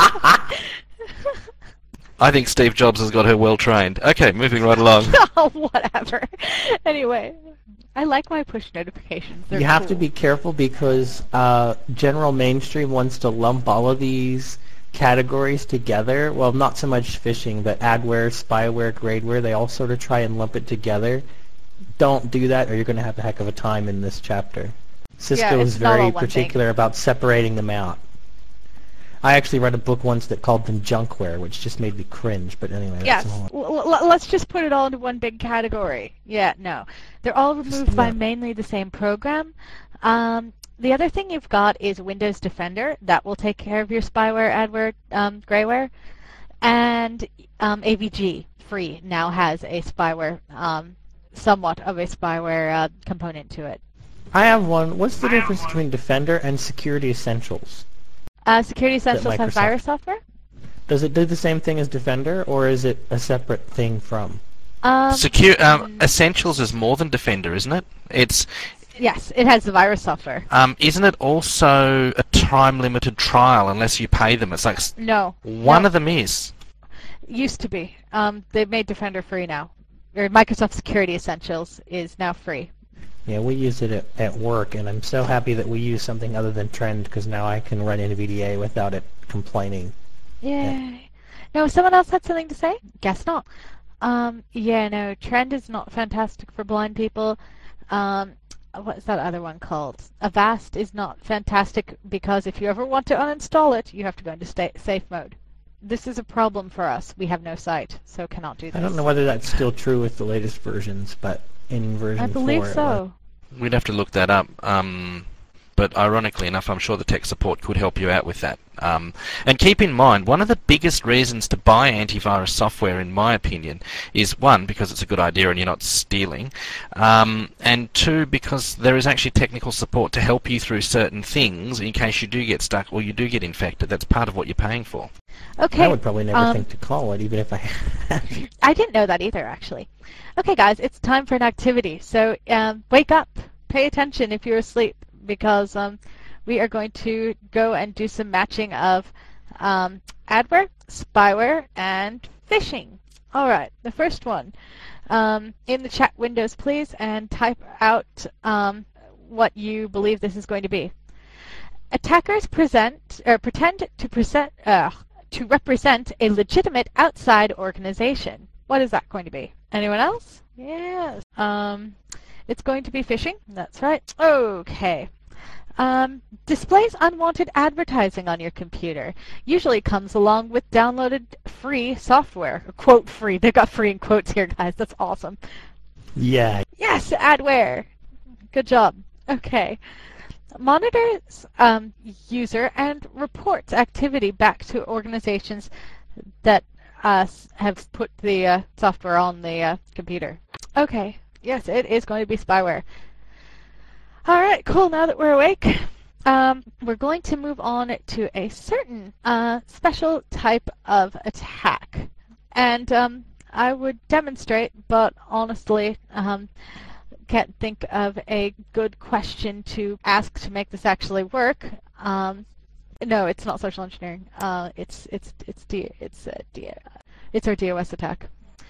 I think Steve Jobs has got her well trained. Okay, moving right along. Oh, whatever. Anyway, I like my push notifications. They're You have to cool. be careful because general mainstream wants to lump all of these categories together. Well, not so much phishing, but adware, spyware, gradeware, they all sort of try and lump it together. Don't do that or you're going to have a heck of a time in this chapter. Cisco it's is not all very one particular about separating them out. I actually read a book once that called them junkware, which just made me cringe, but anyway. Yes. That's Let's just put it all into one big category. Yeah, no. They're all removed by no. mainly the same program. The other thing you've got is Windows Defender. That will take care of your spyware, adware, grayware. And AVG Free now has a spyware, somewhat of a spyware component to it. I have one. What's the difference between Defender and Security Essentials? Security Essentials has Microsoft- virus software. Does it do the same thing as Defender, or is it a separate thing from? Essentials is more than Defender, isn't it? It's Yes, it has the virus software. isn't it also a time-limited trial unless you pay them? It's like No. one no. of them is. Used to be. They've made Defender free now. Or Microsoft Security Essentials is now free. Yeah, we use it at work, and I'm so happy that we use something other than Trend, because now I can run NVDA without it complaining. Yay. No, someone else had something to say? Guess not. Yeah, no, Trend is not fantastic for blind people. What's that other one called? Avast is not fantastic because if you ever want to uninstall it, you have to go into safe mode. This is a problem for us. We have no site, so cannot do this. I don't know whether that's still true with the latest versions, but in version 4... I believe it so. We'd have to look that up. But ironically enough, I'm sure the tech support could help you out with that. And keep in mind, one of the biggest reasons to buy antivirus software, in my opinion, is one, because it's a good idea and you're not stealing, and two, because there is actually technical support to help you through certain things in case you do get stuck or you do get infected. That's part of what you're paying for. Okay. I would probably never think to call it, even if I had. I didn't know that either, actually. Okay, guys, it's time for an activity. So wake up, pay attention if you're asleep, because we are going to go and do some matching of adware, spyware, and phishing. All right, the first one. In the chat windows, please, and type out what you believe this is going to be. Attackers pretend to represent a legitimate outside organization. What is that going to be? Anyone else? Yes. It's going to be phishing. That's right. Okay. Displays unwanted advertising on your computer. Usually comes along with downloaded free software. Quote free. They've got free in quotes here, guys. That's awesome. Yeah. Yes, adware. Good job. Okay. Monitors user and reports activity back to organizations that have put the software on the computer. Okay. Yes, it is going to be spyware. All right, cool. Now that we're awake, we're going to move on to a certain special type of attack. And I would demonstrate, but honestly, can't think of a good question to ask to make this actually work. No, it's not social engineering. It's our DOS attack.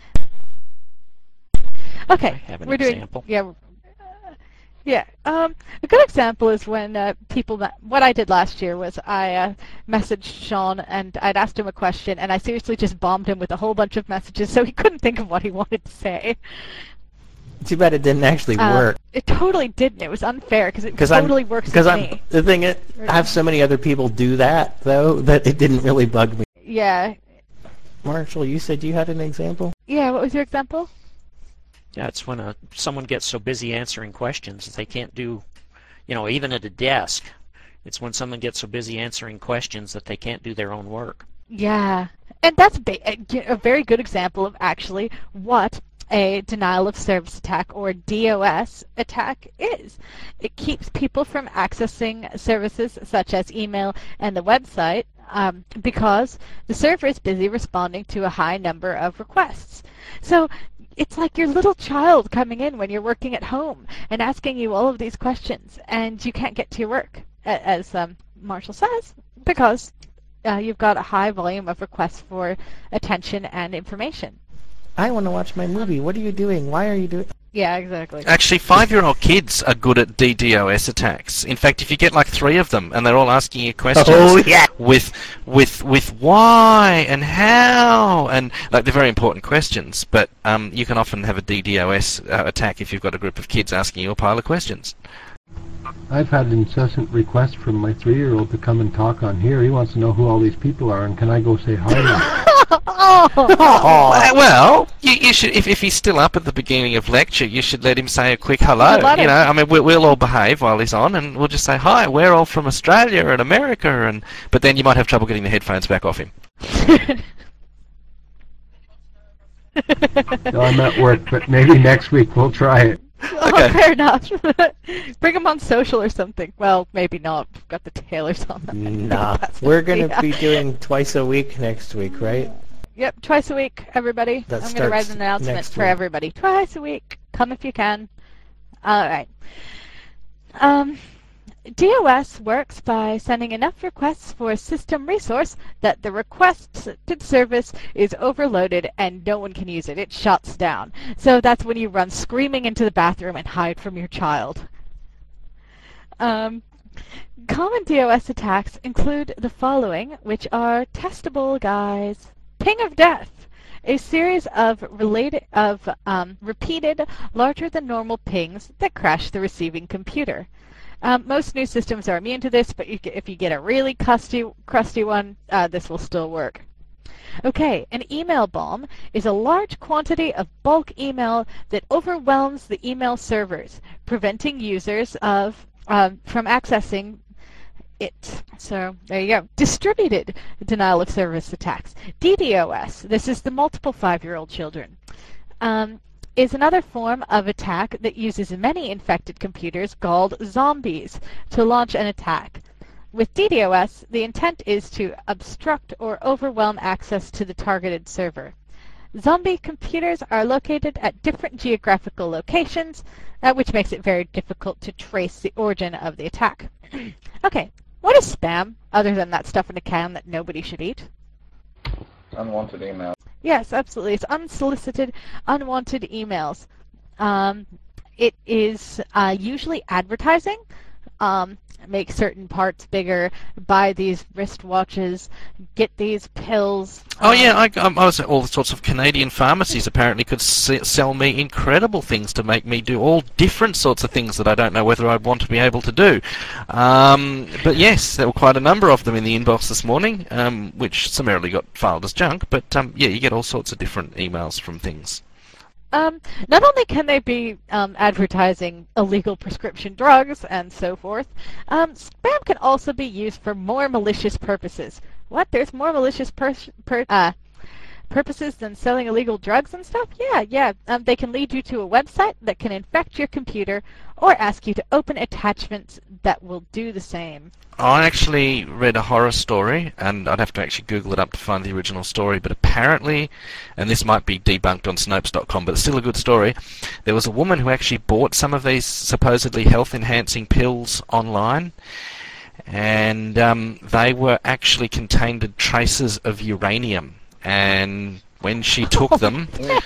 Okay, I have an we're example. doing yeah. A good example is when what I did last year was I messaged Sean and I'd asked him a question and I seriously just bombed him with a whole bunch of messages so he couldn't think of what he wanted to say. Too bad it didn't actually work. It totally didn't. It was unfair because it totally works with me. The thing is, I have so many other people do that, though, that it didn't really bug me. Yeah. Marshall, you said you had an example? Yeah, what was your example? Yeah, it's when someone gets so busy answering questions that they can't do, even at a desk. It's when someone gets so busy answering questions that they can't do their own work. Yeah, and that's a very good example of actually what a denial of service attack or DOS attack is. It keeps people from accessing services such as email and the website because the server is busy responding to a high number of requests. So it's like your little child coming in when you're working at home and asking you all of these questions, and you can't get to your work, as Marshall says, because you've got a high volume of requests for attention and information. I want to watch my movie. What are you doing? Why are you doing... Yeah, exactly. Actually, 5-year-old kids are good at DDoS attacks. In fact, if you get like 3 of them and they're all asking you questions with why and how, and like they're very important questions, but you can often have a DDoS attack if you've got a group of kids asking you a pile of questions. I've had incessant requests from my 3-year-old to come and talk on here. He wants to know who all these people are, and can I go say hi to them? Well, you should. If he's still up at the beginning of lecture, you should let him say a quick hello. I mean, we'll all behave while he's on, and we'll just say hi. We're all from Australia and America, but then you might have trouble getting the headphones back off him. No, I'm at work, but maybe next week we'll try it. Okay. Oh, fair enough. Bring him on social or something. Well, maybe not. We've got the tailors on them. Nah, we're going to be doing twice a week next week, right? Yep, twice a week, everybody. That I'm going to write an announcement for everybody. Twice a week. Come if you can. All right. DOS works by sending enough requests for a system resource that the requested service is overloaded and no one can use it. It shuts down. So that's when you run screaming into the bathroom and hide from your child. Common DOS attacks include the following, which are testable, guys. Ping of death. A series of repeated, larger-than-normal pings that crash the receiving computer. Most new systems are immune to this, but if you get a really crusty one, this will still work. Okay, an email bomb is a large quantity of bulk email that overwhelms the email servers, preventing users from accessing it. So there you go. Distributed denial of service attacks. DDoS, this is the multiple 5-year-old children, is another form of attack that uses many infected computers called zombies to launch an attack. With DDoS, the intent is to obstruct or overwhelm access to the targeted server. Zombie computers are located at different geographical locations, which makes it very difficult to trace the origin of the attack. Okay, what is spam, other than that stuff in a can that nobody should eat? Unwanted email. Yes, absolutely. It's unsolicited, unwanted emails. It is usually advertising. Make certain parts bigger, buy these wristwatches, get these pills. Oh yeah, I was at all sorts of Canadian pharmacies apparently could sell me incredible things to make me do all different sorts of things that I don't know whether I'd want to be able to do. But yes, there were quite a number of them in the inbox this morning, which summarily got filed as junk. But yeah, you get all sorts of different emails from things. Not only can they be advertising illegal prescription drugs and so forth, spam can also be used for more malicious purposes. What? There's more malicious purposes than selling illegal drugs and stuff? Yeah. They can lead you to a website that can infect your computer or ask you to open attachments that will do the same. I actually read a horror story, and I'd have to actually Google it up to find the original story, but apparently, and this might be debunked on Snopes.com, but it's still a good story, there was a woman who actually bought some of these supposedly health-enhancing pills online, and they were actually contained traces of uranium, and when she took them,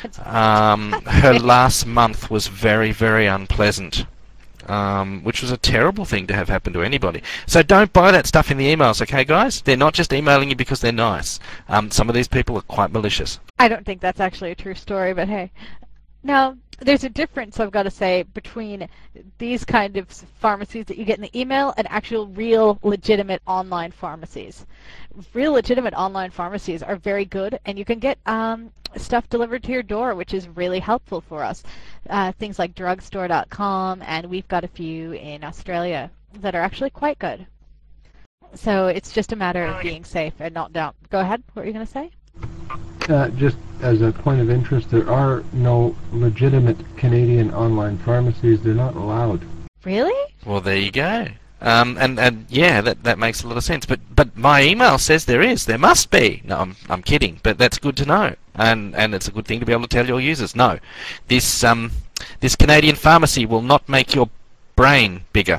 her last month was very, very unpleasant. Which was a terrible thing to have happen to anybody. So don't buy that stuff in the emails, okay, guys? They're not just emailing you because they're nice. Some of these people are quite malicious. I don't think that's actually a true story, but hey. Now, there's a difference, I've got to say, between these kind of pharmacies that you get in the email and actual real legitimate online pharmacies. Real legitimate online pharmacies are very good, and you can get stuff delivered to your door, which is really helpful for us. Things like drugstore.com, and we've got a few in Australia that are actually quite good. So it's just a matter of being safe and not down. Go ahead, what were you going to say? Just as a point of interest, there are no legitimate Canadian online pharmacies. They're not allowed. Really? Well, there you go. And yeah, that makes a lot of sense. But my email says there is. There must be. No, I'm kidding. But that's good to know. And it's a good thing to be able to tell your users. No, this Canadian pharmacy will not make your brain bigger.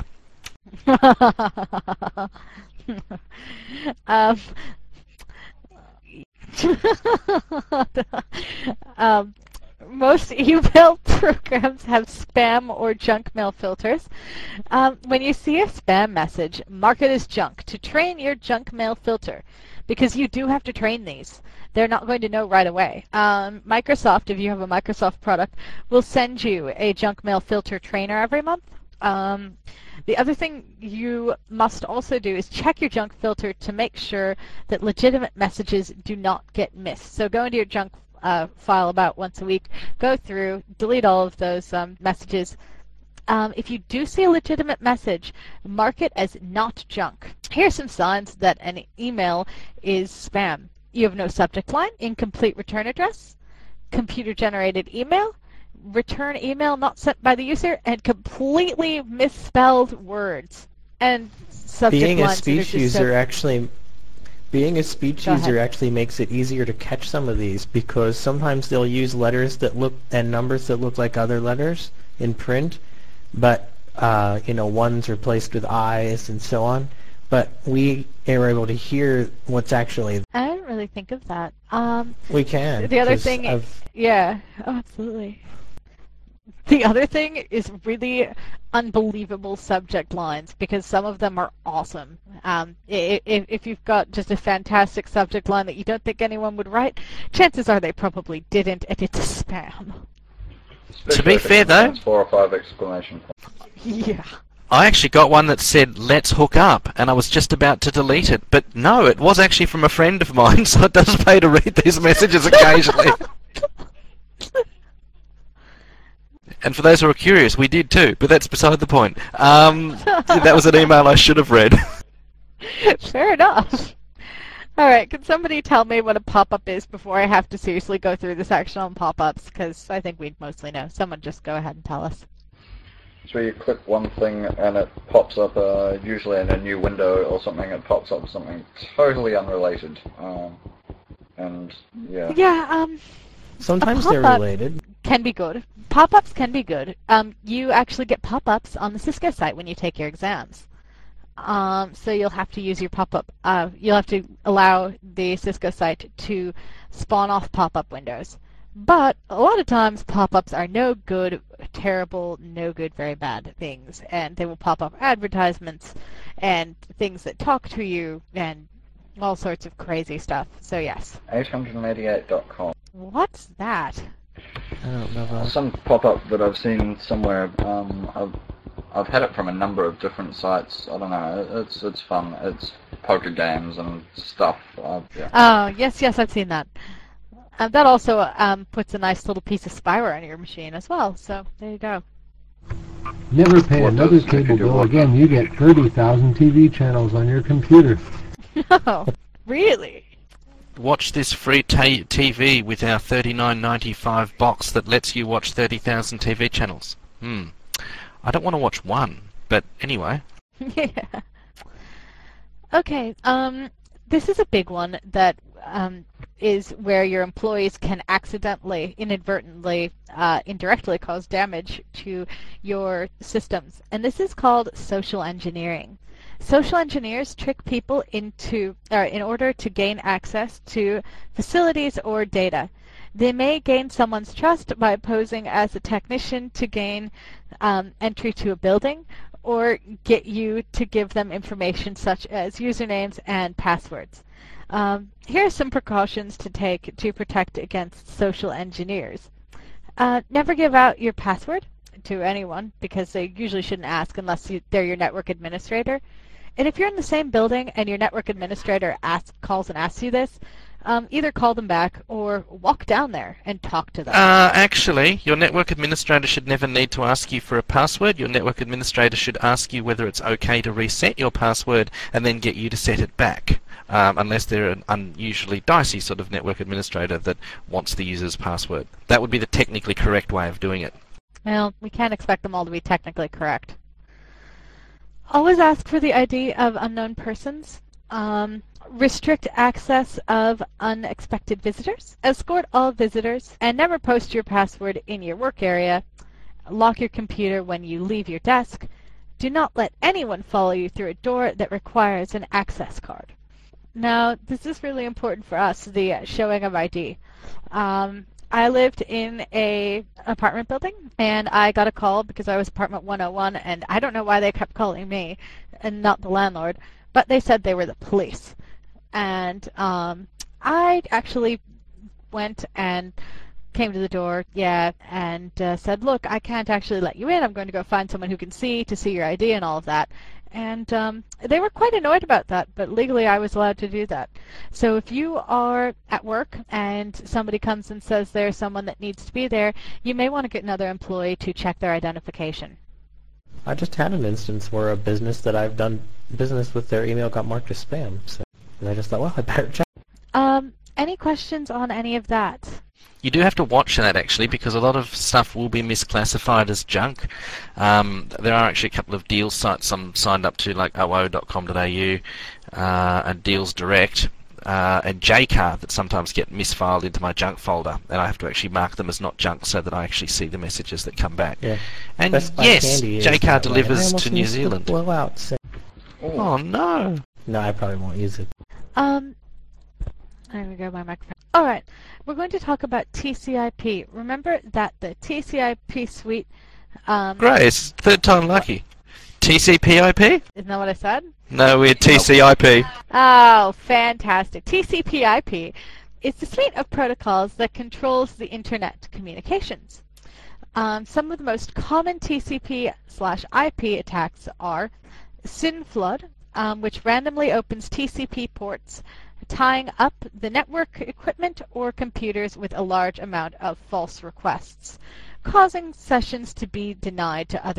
Most email programs have spam or junk mail filters. When you see a spam message, mark it as junk to train your junk mail filter, because you do have to train these. They're not going to know right away. Microsoft, if you have a Microsoft product, will send you a junk mail filter trainer every month. The other thing you must also do is check your junk filter to make sure that legitimate messages do not get missed. So go into your junk file about once a week, go through, delete all of those messages. If you do see a legitimate message, mark it as not junk. Here are some signs that an email is spam. You have no subject line, incomplete return address, computer-generated email, return email not sent by the user, and completely misspelled words. And subject Being a lines speech user actually makes it easier to catch some of these, because sometimes they'll use letters that look and numbers that look like other letters in print, but ones replaced with I's and so on. But we are able to hear what's actually. I didn't really think of that. We can. The other thing, yeah, oh, absolutely. The other thing is really unbelievable subject lines, because some of them are awesome. If you've got just a fantastic subject line that you don't think anyone would write, chances are they probably didn't, and it's a spam. To be fair, though, 4 or 5 exclamation points. Yeah. I actually got one that said, "Let's hook up," and I was just about to delete it. But no, it was actually from a friend of mine, so it does pay to read these messages occasionally. And for those who are curious, we did too, but that's beside the point. That was an email I should have read. Fair enough. Alright, can somebody tell me what a pop-up is before I have to seriously go through the section on pop-ups? Because I think we'd mostly know. Someone just go ahead and tell us. So you click one thing and it pops up, usually in a new window or something, it pops up something totally unrelated. And, yeah. Yeah, Sometimes they're related. Can be good. Pop-ups can be good. You actually get pop-ups on the Cisco site when you take your exams. So you'll have to use your pop-up. You'll have to allow the Cisco site to spawn off pop-up windows. But a lot of times pop-ups are no good, terrible, no good, very bad things. And they will pop up advertisements and things that talk to you and all sorts of crazy stuff. So yes. 888.com. What's that? I don't know about... Some pop-up that I've seen somewhere. I've had it from a number of different sites. I don't know. It's fun. It's poker games and stuff. Yeah. Oh, yes, I've seen that. That also puts a nice little piece of spyware on your machine as well. So there you go. Never pay another cable bill again. You get 30,000 TV channels on your computer. No, really? Watch this free TV with our $39.95 box that lets you watch 30,000 TV channels. I don't want to watch one, but anyway. Yeah. Okay, this is a big one that is where your employees can accidentally, inadvertently, indirectly cause damage to your systems. And this is called social engineering. Social engineers trick people in order to gain access to facilities or data. They may gain someone's trust by posing as a technician to gain entry to a building, or get you to give them information such as usernames and passwords. Here are some precautions to take to protect against social engineers. Never give out your password to anyone, because they usually shouldn't ask unless they're your network administrator. And if you're in the same building and your network administrator calls and asks you this, either call them back or walk down there and talk to them. Actually, your network administrator should never need to ask you for a password. Your network administrator should ask you whether it's okay to reset your password and then get you to set it back. Unless they're an unusually dicey sort of network administrator that wants the user's password. That would be the technically correct way of doing it. Well, we can't expect them all to be technically correct. Always ask for the ID of unknown persons. Restrict access of unexpected visitors. Escort all visitors. And never post your password in your work area. Lock your computer when you leave your desk. Do not let anyone follow you through a door that requires an access card. Now, this is really important for us, the showing of ID. I lived in an apartment building, and I got a call because I was apartment 101, and I don't know why they kept calling me and not the landlord, but they said they were the police. And I actually went and came to the door, and said, look, I can't actually let you in. I'm going to go find someone who can see your ID and all of that. And they were quite annoyed about that, but legally I was allowed to do that. So if you are at work and somebody comes and says there's someone that needs to be there, you may want to get another employee to check their identification. I just had an instance where a business that I've done business with, their email got marked as spam. So I just thought, well, I better check. Any questions on any of that? You do have to watch that, actually, because a lot of stuff will be misclassified as junk. There are actually a couple of deals sites I'm signed up to, like oo.com.au and Deals Direct and JCar, that sometimes get misfiled into my junk folder, and I have to actually mark them as not junk so that I actually see the messages that come back. Yeah. And yes, JCar delivers to New Zealand. Blow out, so. Oh no! No, I probably won't use it. There we go, my microphone. Alright, we're going to talk about TCP. Remember that the TCP suite... Grace, third time lucky. TCP/IP? Isn't that what I said? No, we're TCP. Oh, fantastic. TCP/IP is the suite of protocols that controls the internet communications. Some of the most common TCP/IP attacks are SYNFlood, which randomly opens TCP ports, tying up the network equipment or computers with a large amount of false requests, causing sessions to be denied to other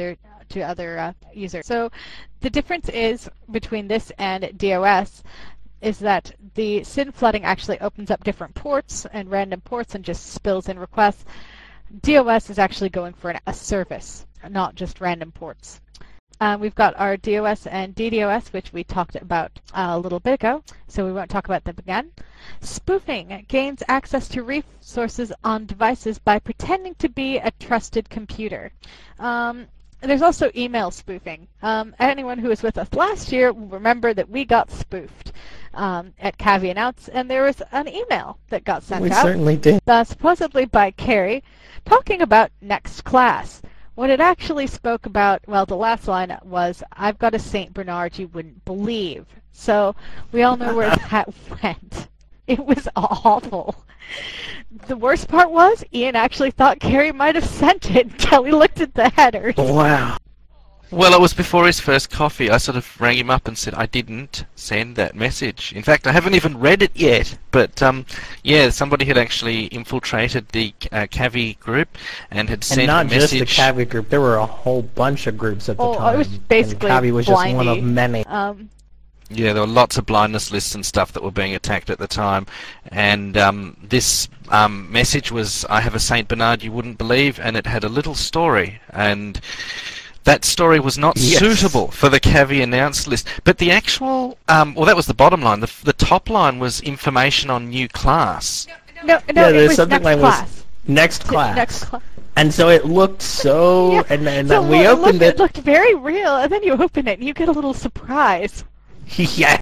to other users. So the difference is between this and DOS is that the SYN flooding actually opens up different ports and random ports and just spills in requests. DOS is actually going for a service, not just random ports. We've got our DOS and DDoS, which we talked about a little bit ago, so we won't talk about them again. Spoofing gains access to resources on devices by pretending to be a trusted computer. There's also email spoofing. Anyone who was with us last year will remember that we got spoofed at Cavi Announce, and there was an email that got sent out. We certainly did. Supposedly by Carrie, talking about next class. What it actually spoke about, well, the last line was, "I've got a St. Bernard you wouldn't believe." So we all know where that went. It was awful. The worst part was, Ian actually thought Carrie might have sent it until he looked at the headers. Wow. Well, it was before his first coffee. I sort of rang him up and said, I didn't send that message. In fact, I haven't even read it yet. But, yeah, somebody had actually infiltrated the Cavi group and had sent a message. And not just the Cavi group. There were a whole bunch of groups at the time. It was basically and Cavi was just one of many. Yeah, there were lots of blindness lists and stuff that were being attacked at the time. And this message was, "I have a St. Bernard you wouldn't believe," and it had a little story. And that story was not suitable for the Cavi Announce list. But the actual, well, that was the bottom line. The top line was information on new class. No, yeah, it was something next like class. Next class. Next class. And so it looked so, Yeah, and so we opened it. It looked very real, and then you open it and you get a little surprise. Yeah.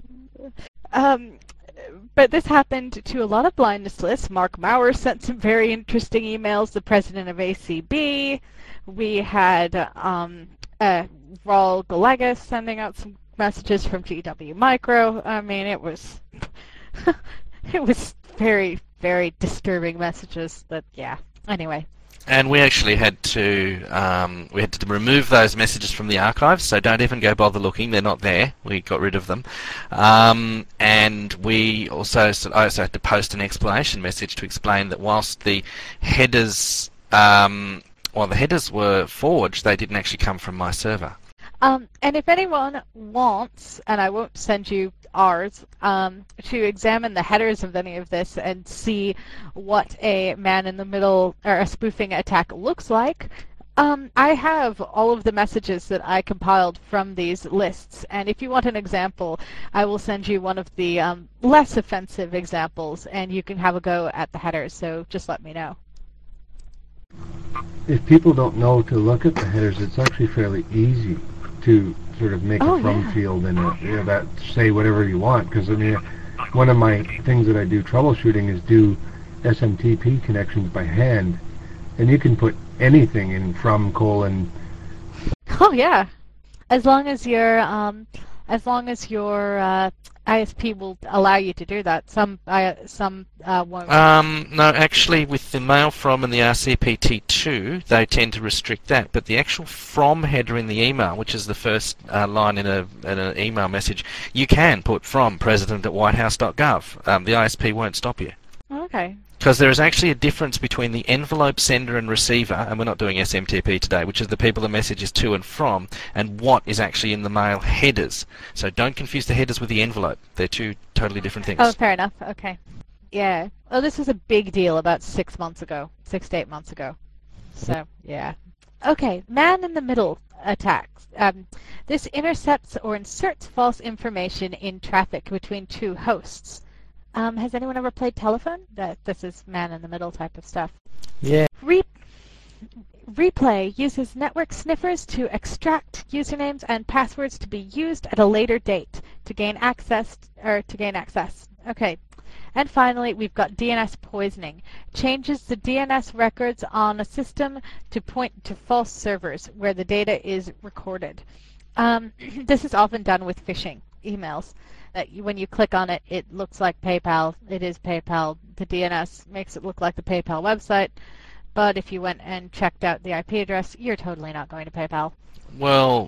But this happened to a lot of blindness lists. Mark Maurer sent some very interesting emails. The president of ACB. We had Raul Galegas sending out some messages from GW Micro. I mean, it was it was very, very disturbing messages. But yeah. Anyway. And we actually had to remove those messages from the archives, so don't even go bother looking. They're not there. We got rid of them. And I also had to post an explanation message to explain that whilst the headers were forged, they didn't actually come from my server. And if anyone wants, and I won't send you ours, to examine the headers of any of this and see what a man-in-the-middle or a spoofing attack looks like, I have all of the messages that I compiled from these lists, and if you want an example, I will send you one of the less offensive examples, and you can have a go at the headers, so just let me know. If people don't know to look at the headers, it's actually fairly easy to sort of make a from field and that say whatever you want. Because I mean, one of my things that I do troubleshooting is do SMTP connections by hand, and you can put anything in from colon. Oh yeah, as long as your ISP will allow you to do that. Some won't. No, actually, with the mail from and the RCPT2, they tend to restrict that. But the actual from header in the email, which is the first line in an email message, you can put from president@whitehouse.gov. The ISP won't stop you. Okay. Because there is actually a difference between the envelope sender and receiver, and we're not doing SMTP today, which is the people the message is to and from, and what is actually in the mail headers. So don't confuse the headers with the envelope. They're two totally different things. Oh, fair enough. Okay. Yeah. Oh, this was a big deal about 6 to 8 months ago. So, yeah. Okay, man-in-the-middle attacks. This intercepts or inserts false information in traffic between two hosts. Has anyone ever played telephone? This is man-in-the-middle type of stuff. Yeah. Replay uses network sniffers to extract usernames and passwords to be used at a later date to gain access. Okay. And finally, we've got DNS poisoning. Changes the DNS records on a system to point to false servers where the data is recorded. This is often done with phishing emails. When you click on it, it looks like PayPal. It is PayPal. The DNS makes it look like the PayPal website. But if you went and checked out the IP address, you're totally not going to PayPal. Well,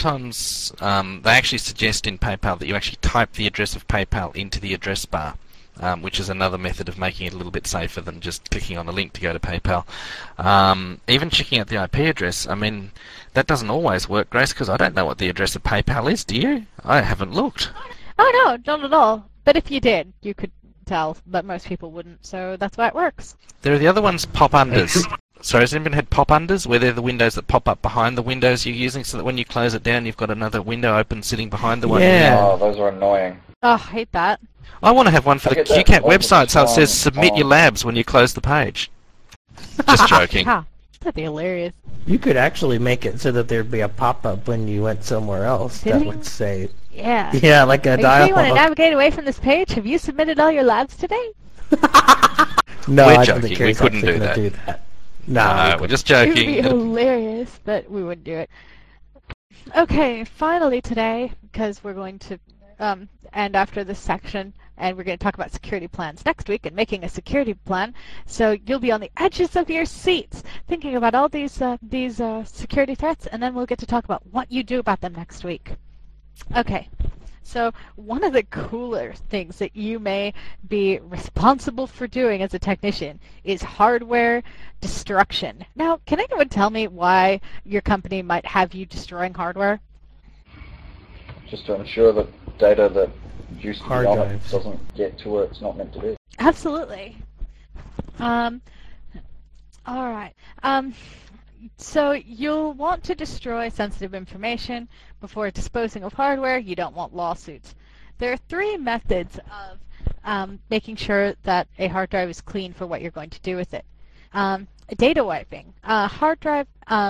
sometimes they actually suggest in PayPal that you actually type the address of PayPal into the address bar. which is another method of making it a little bit safer than just clicking on a link to go to PayPal. Even checking out the IP address, I mean, that doesn't always work, Grace, because I don't know what the address of PayPal is, do you? I haven't looked. Oh no, not at all. But if you did, you could tell, but most people wouldn't, so that's why it works. There are the other ones, pop-unders. So has anyone had pop-unders, where they're the windows that pop up behind the windows you're using, so that when you close it down, you've got another window open sitting behind the one? Yeah. Oh, those are annoying. Oh, I hate that. I want to have one for the I get that QCAT all the website, so it says time. submit your labs when you close the page. Just joking. Ha, that'd be hilarious. You could actually make it so that there'd be a pop-up when you went somewhere else that Really? would say, Yeah. yeah, like a Are you sure you want to dialogue. navigate away from this page? Have you submitted all your labs today? No, We're I don't joking. think We Carrie's couldn't actually do gonna that. do that. No, No, we're just It would be joking. hilarious, but we wouldn't do it. Okay, finally today, because we're going to end after this section, and we're going to talk about security plans next week and making a security plan. So you'll be on the edges of your seats thinking about all these security threats, and then we'll get to talk about what you do about them next week. Okay. So one of the cooler things that you may be responsible for doing as a technician is hardware destruction. Now, can anyone tell me why your company might have you destroying hardware? Just to ensure that data that used to be Hard on it drives. doesn't get to where it's not meant to be. Absolutely. All right. So you'll want to destroy sensitive information before disposing of hardware. You don't want lawsuits. There are 3 methods of making sure that a hard drive is clean for what you're going to do with it. Data wiping. Hard drive,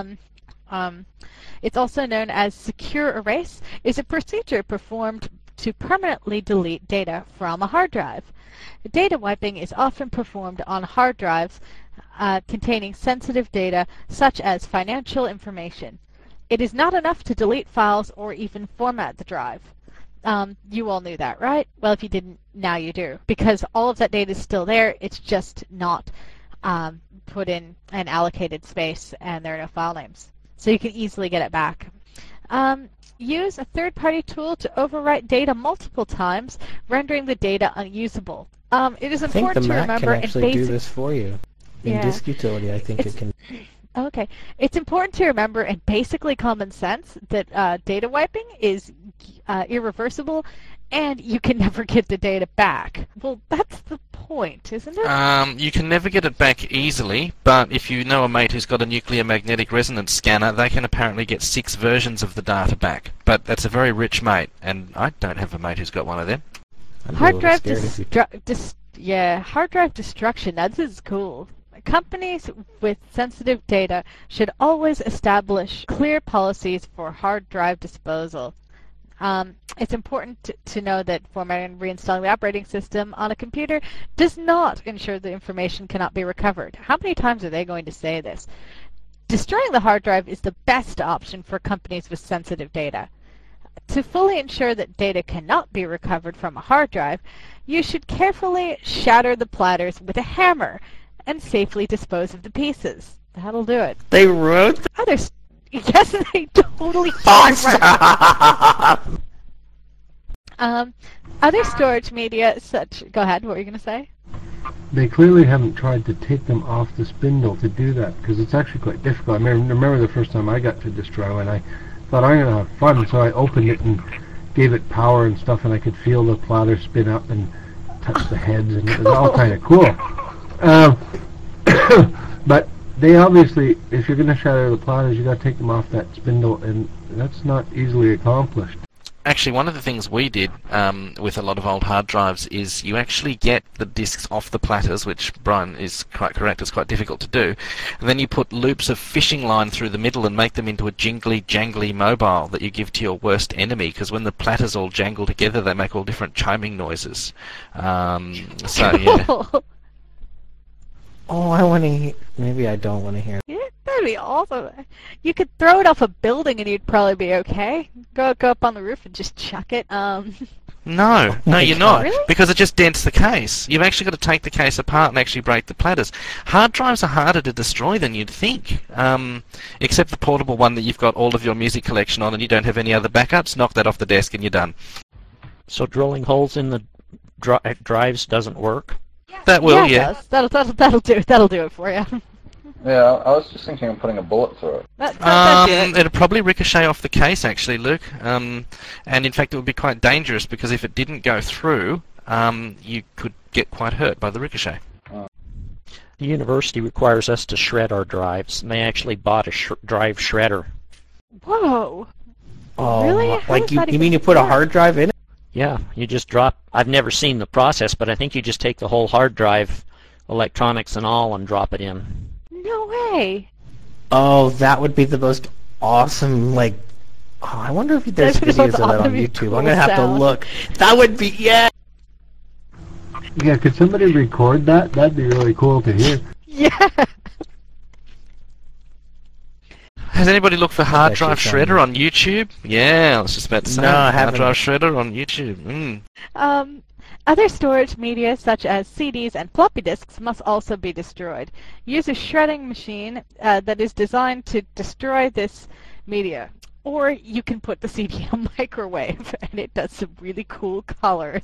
it's also known as secure erase, is a procedure performed to permanently delete data from a hard drive. Data wiping is often performed on hard drives containing sensitive data such as financial information. It is not enough to delete files or even format the drive. You all knew that, right? Well, if you didn't, now you do. Because all of that data is still there, it's just not put in an allocated space and there are no file names. So you can easily get it back. Use a third-party tool to overwrite data multiple times, rendering the data unusable. It is I think the important to Mac remember can in actually do basic... this for you. In Yeah. Disk Utility, I think it can. Okay. It's important to remember in basically common sense that data wiping is irreversible and you can never get the data back. Well, that's the point, isn't it? You can never get it back easily, but if you know a mate who's got a nuclear magnetic resonance scanner, they can apparently get 6 versions of the data back. But that's a very rich mate, and I don't have a mate who's got one of them. I'd be a Hard little drive scared if you- hard drive destruction. Now, this is cool. Companies with sensitive data should always establish clear policies for hard drive disposal. It's important to know that formatting and reinstalling the operating system on a computer does not ensure the information cannot be recovered. How many times are they going to say this? Destroying the hard drive is the best option for companies with sensitive data. To fully ensure that data cannot be recovered from a hard drive, you should carefully shatter the platters with a hammer and safely dispose of the pieces. That'll do it. They wrote Others, yes, they totally Awesome! Other storage media such... Go ahead, what were you going to say? They clearly haven't tried to take them off the spindle to do that, because it's actually quite difficult. I remember the first time I got to destroy one, I thought I'm going to have fun, so I opened it and gave it power and stuff, and I could feel the platter spin up and touch the heads, and it was all kind of cool. But they obviously, if you're going to shatter the platters, you got to take them off that spindle, and that's not easily accomplished. Actually, one of the things we did with a lot of old hard drives is you actually get the disks off the platters, which Brian is quite correct, it's quite difficult to do, and then you put loops of fishing line through the middle and make them into a jingly, jangly mobile that you give to your worst enemy, because when the platters all jangle together, they make all different chiming noises. So, yeah. Oh, I want to hear... Maybe I don't want to hear... Yeah, that'd be awesome. You could throw it off a building and you'd probably be okay. Go up on the roof and just chuck it. No, my you're God. not, Really? because it just dents the case. You've actually got to take the case apart and actually break the platters. Hard drives are harder to destroy than you'd think, except the portable one that you've got all of your music collection on and you don't have any other backups. Knock that off the desk and you're done. So drilling holes in the drives doesn't work? That will, it yeah. does. That'll do it for you. Yeah, I was just thinking of putting a bullet through it. That'd do it. It'll probably ricochet off the case, actually, Luke. And in fact, it would be quite dangerous because if it didn't go through, you could get quite hurt by the ricochet. The university requires us to shred our drives, and they actually bought a drive shredder. Whoa. Oh, Really? How like does you that mean even you put a work? hard drive in it? Yeah, you just drop. I've never seen the process, but I think you just take the whole hard drive, electronics and all, and drop it in. No way. Oh, that would be the most awesome, like... Oh, I wonder if there's That would videos of that on be YouTube. cool I'm going to have to sound. look. That would be... Yeah! Yeah, could somebody record that? That'd be really cool to hear. Yeah. Has anybody looked for hard Actually, drive shredder on YouTube? Yeah, I was just about to say. No, I hard haven't. drive shredder on YouTube. Other storage media, such as CDs and floppy disks, must also be destroyed. Use a shredding machine that is designed to destroy this media. Or you can put the CD in a microwave, and it does some really cool colors.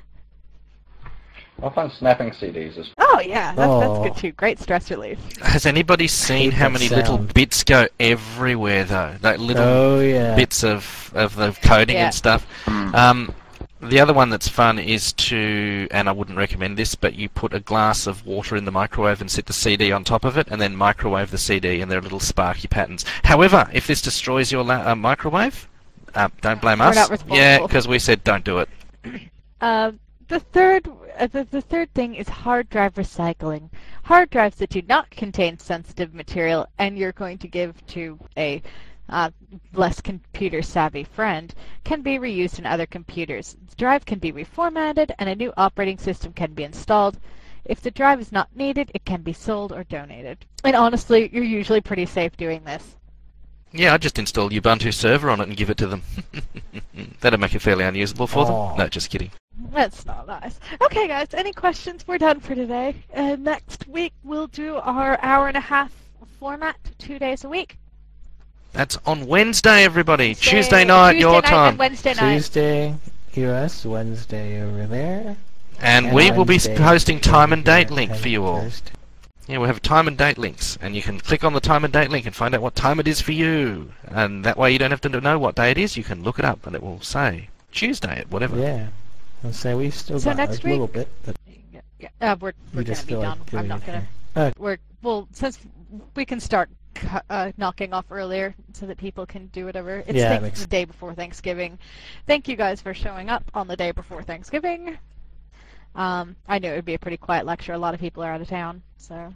I find snapping CDs is... Oh yeah, that's Oh. good too. Great stress relief. Has anybody seen hate how that many little sound. bits go everywhere, though? Like little Oh, yeah. bits of the coding Yeah. and stuff. The other one that's fun is to, and I wouldn't recommend this, but you put a glass of water in the microwave and set the CD on top of it, and then microwave the CD, and there are little sparky patterns. However, if this destroys your microwave, don't blame We're us. not responsible. Yeah, because we said don't do it. The third thing is hard drive recycling. Hard drives that do not contain sensitive material and you're going to give to a less computer savvy friend can be reused in other computers. The drive can be reformatted and a new operating system can be installed. If the drive is not needed, it can be sold or donated. And honestly, you're usually pretty safe doing this. Yeah, I just install Ubuntu server on it and give it to them. That'll make it fairly unusable for Oh. them. No, just kidding. That's not nice. Okay, guys, any questions? We're done for today. Next week, we'll do our hour-and-a-half format, 2 days a week. That's on Wednesday, everybody. Tuesday Tuesday night, your night time. And Wednesday night. Tuesday, US, Wednesday over there. And we will be Wednesday posting time and over here date link at for you all. Thursday. Yeah, we'll have time and date links, and you can click on the time and date link and find out what time it is for you. And that way you don't have to know what day it is, you can look it up and it will say Tuesday at whatever. Yeah. I'll say we've still So got next a little week? bit, but We're we gonna just be feel done. like I'm doing not it gonna. here. Well, since we can start knocking off earlier, so that people can do whatever. It's Yeah, that makes the day before Thanksgiving. Thank you guys for showing up on the day before Thanksgiving. I knew it would be a pretty quiet lecture. A lot of people are out of town, so.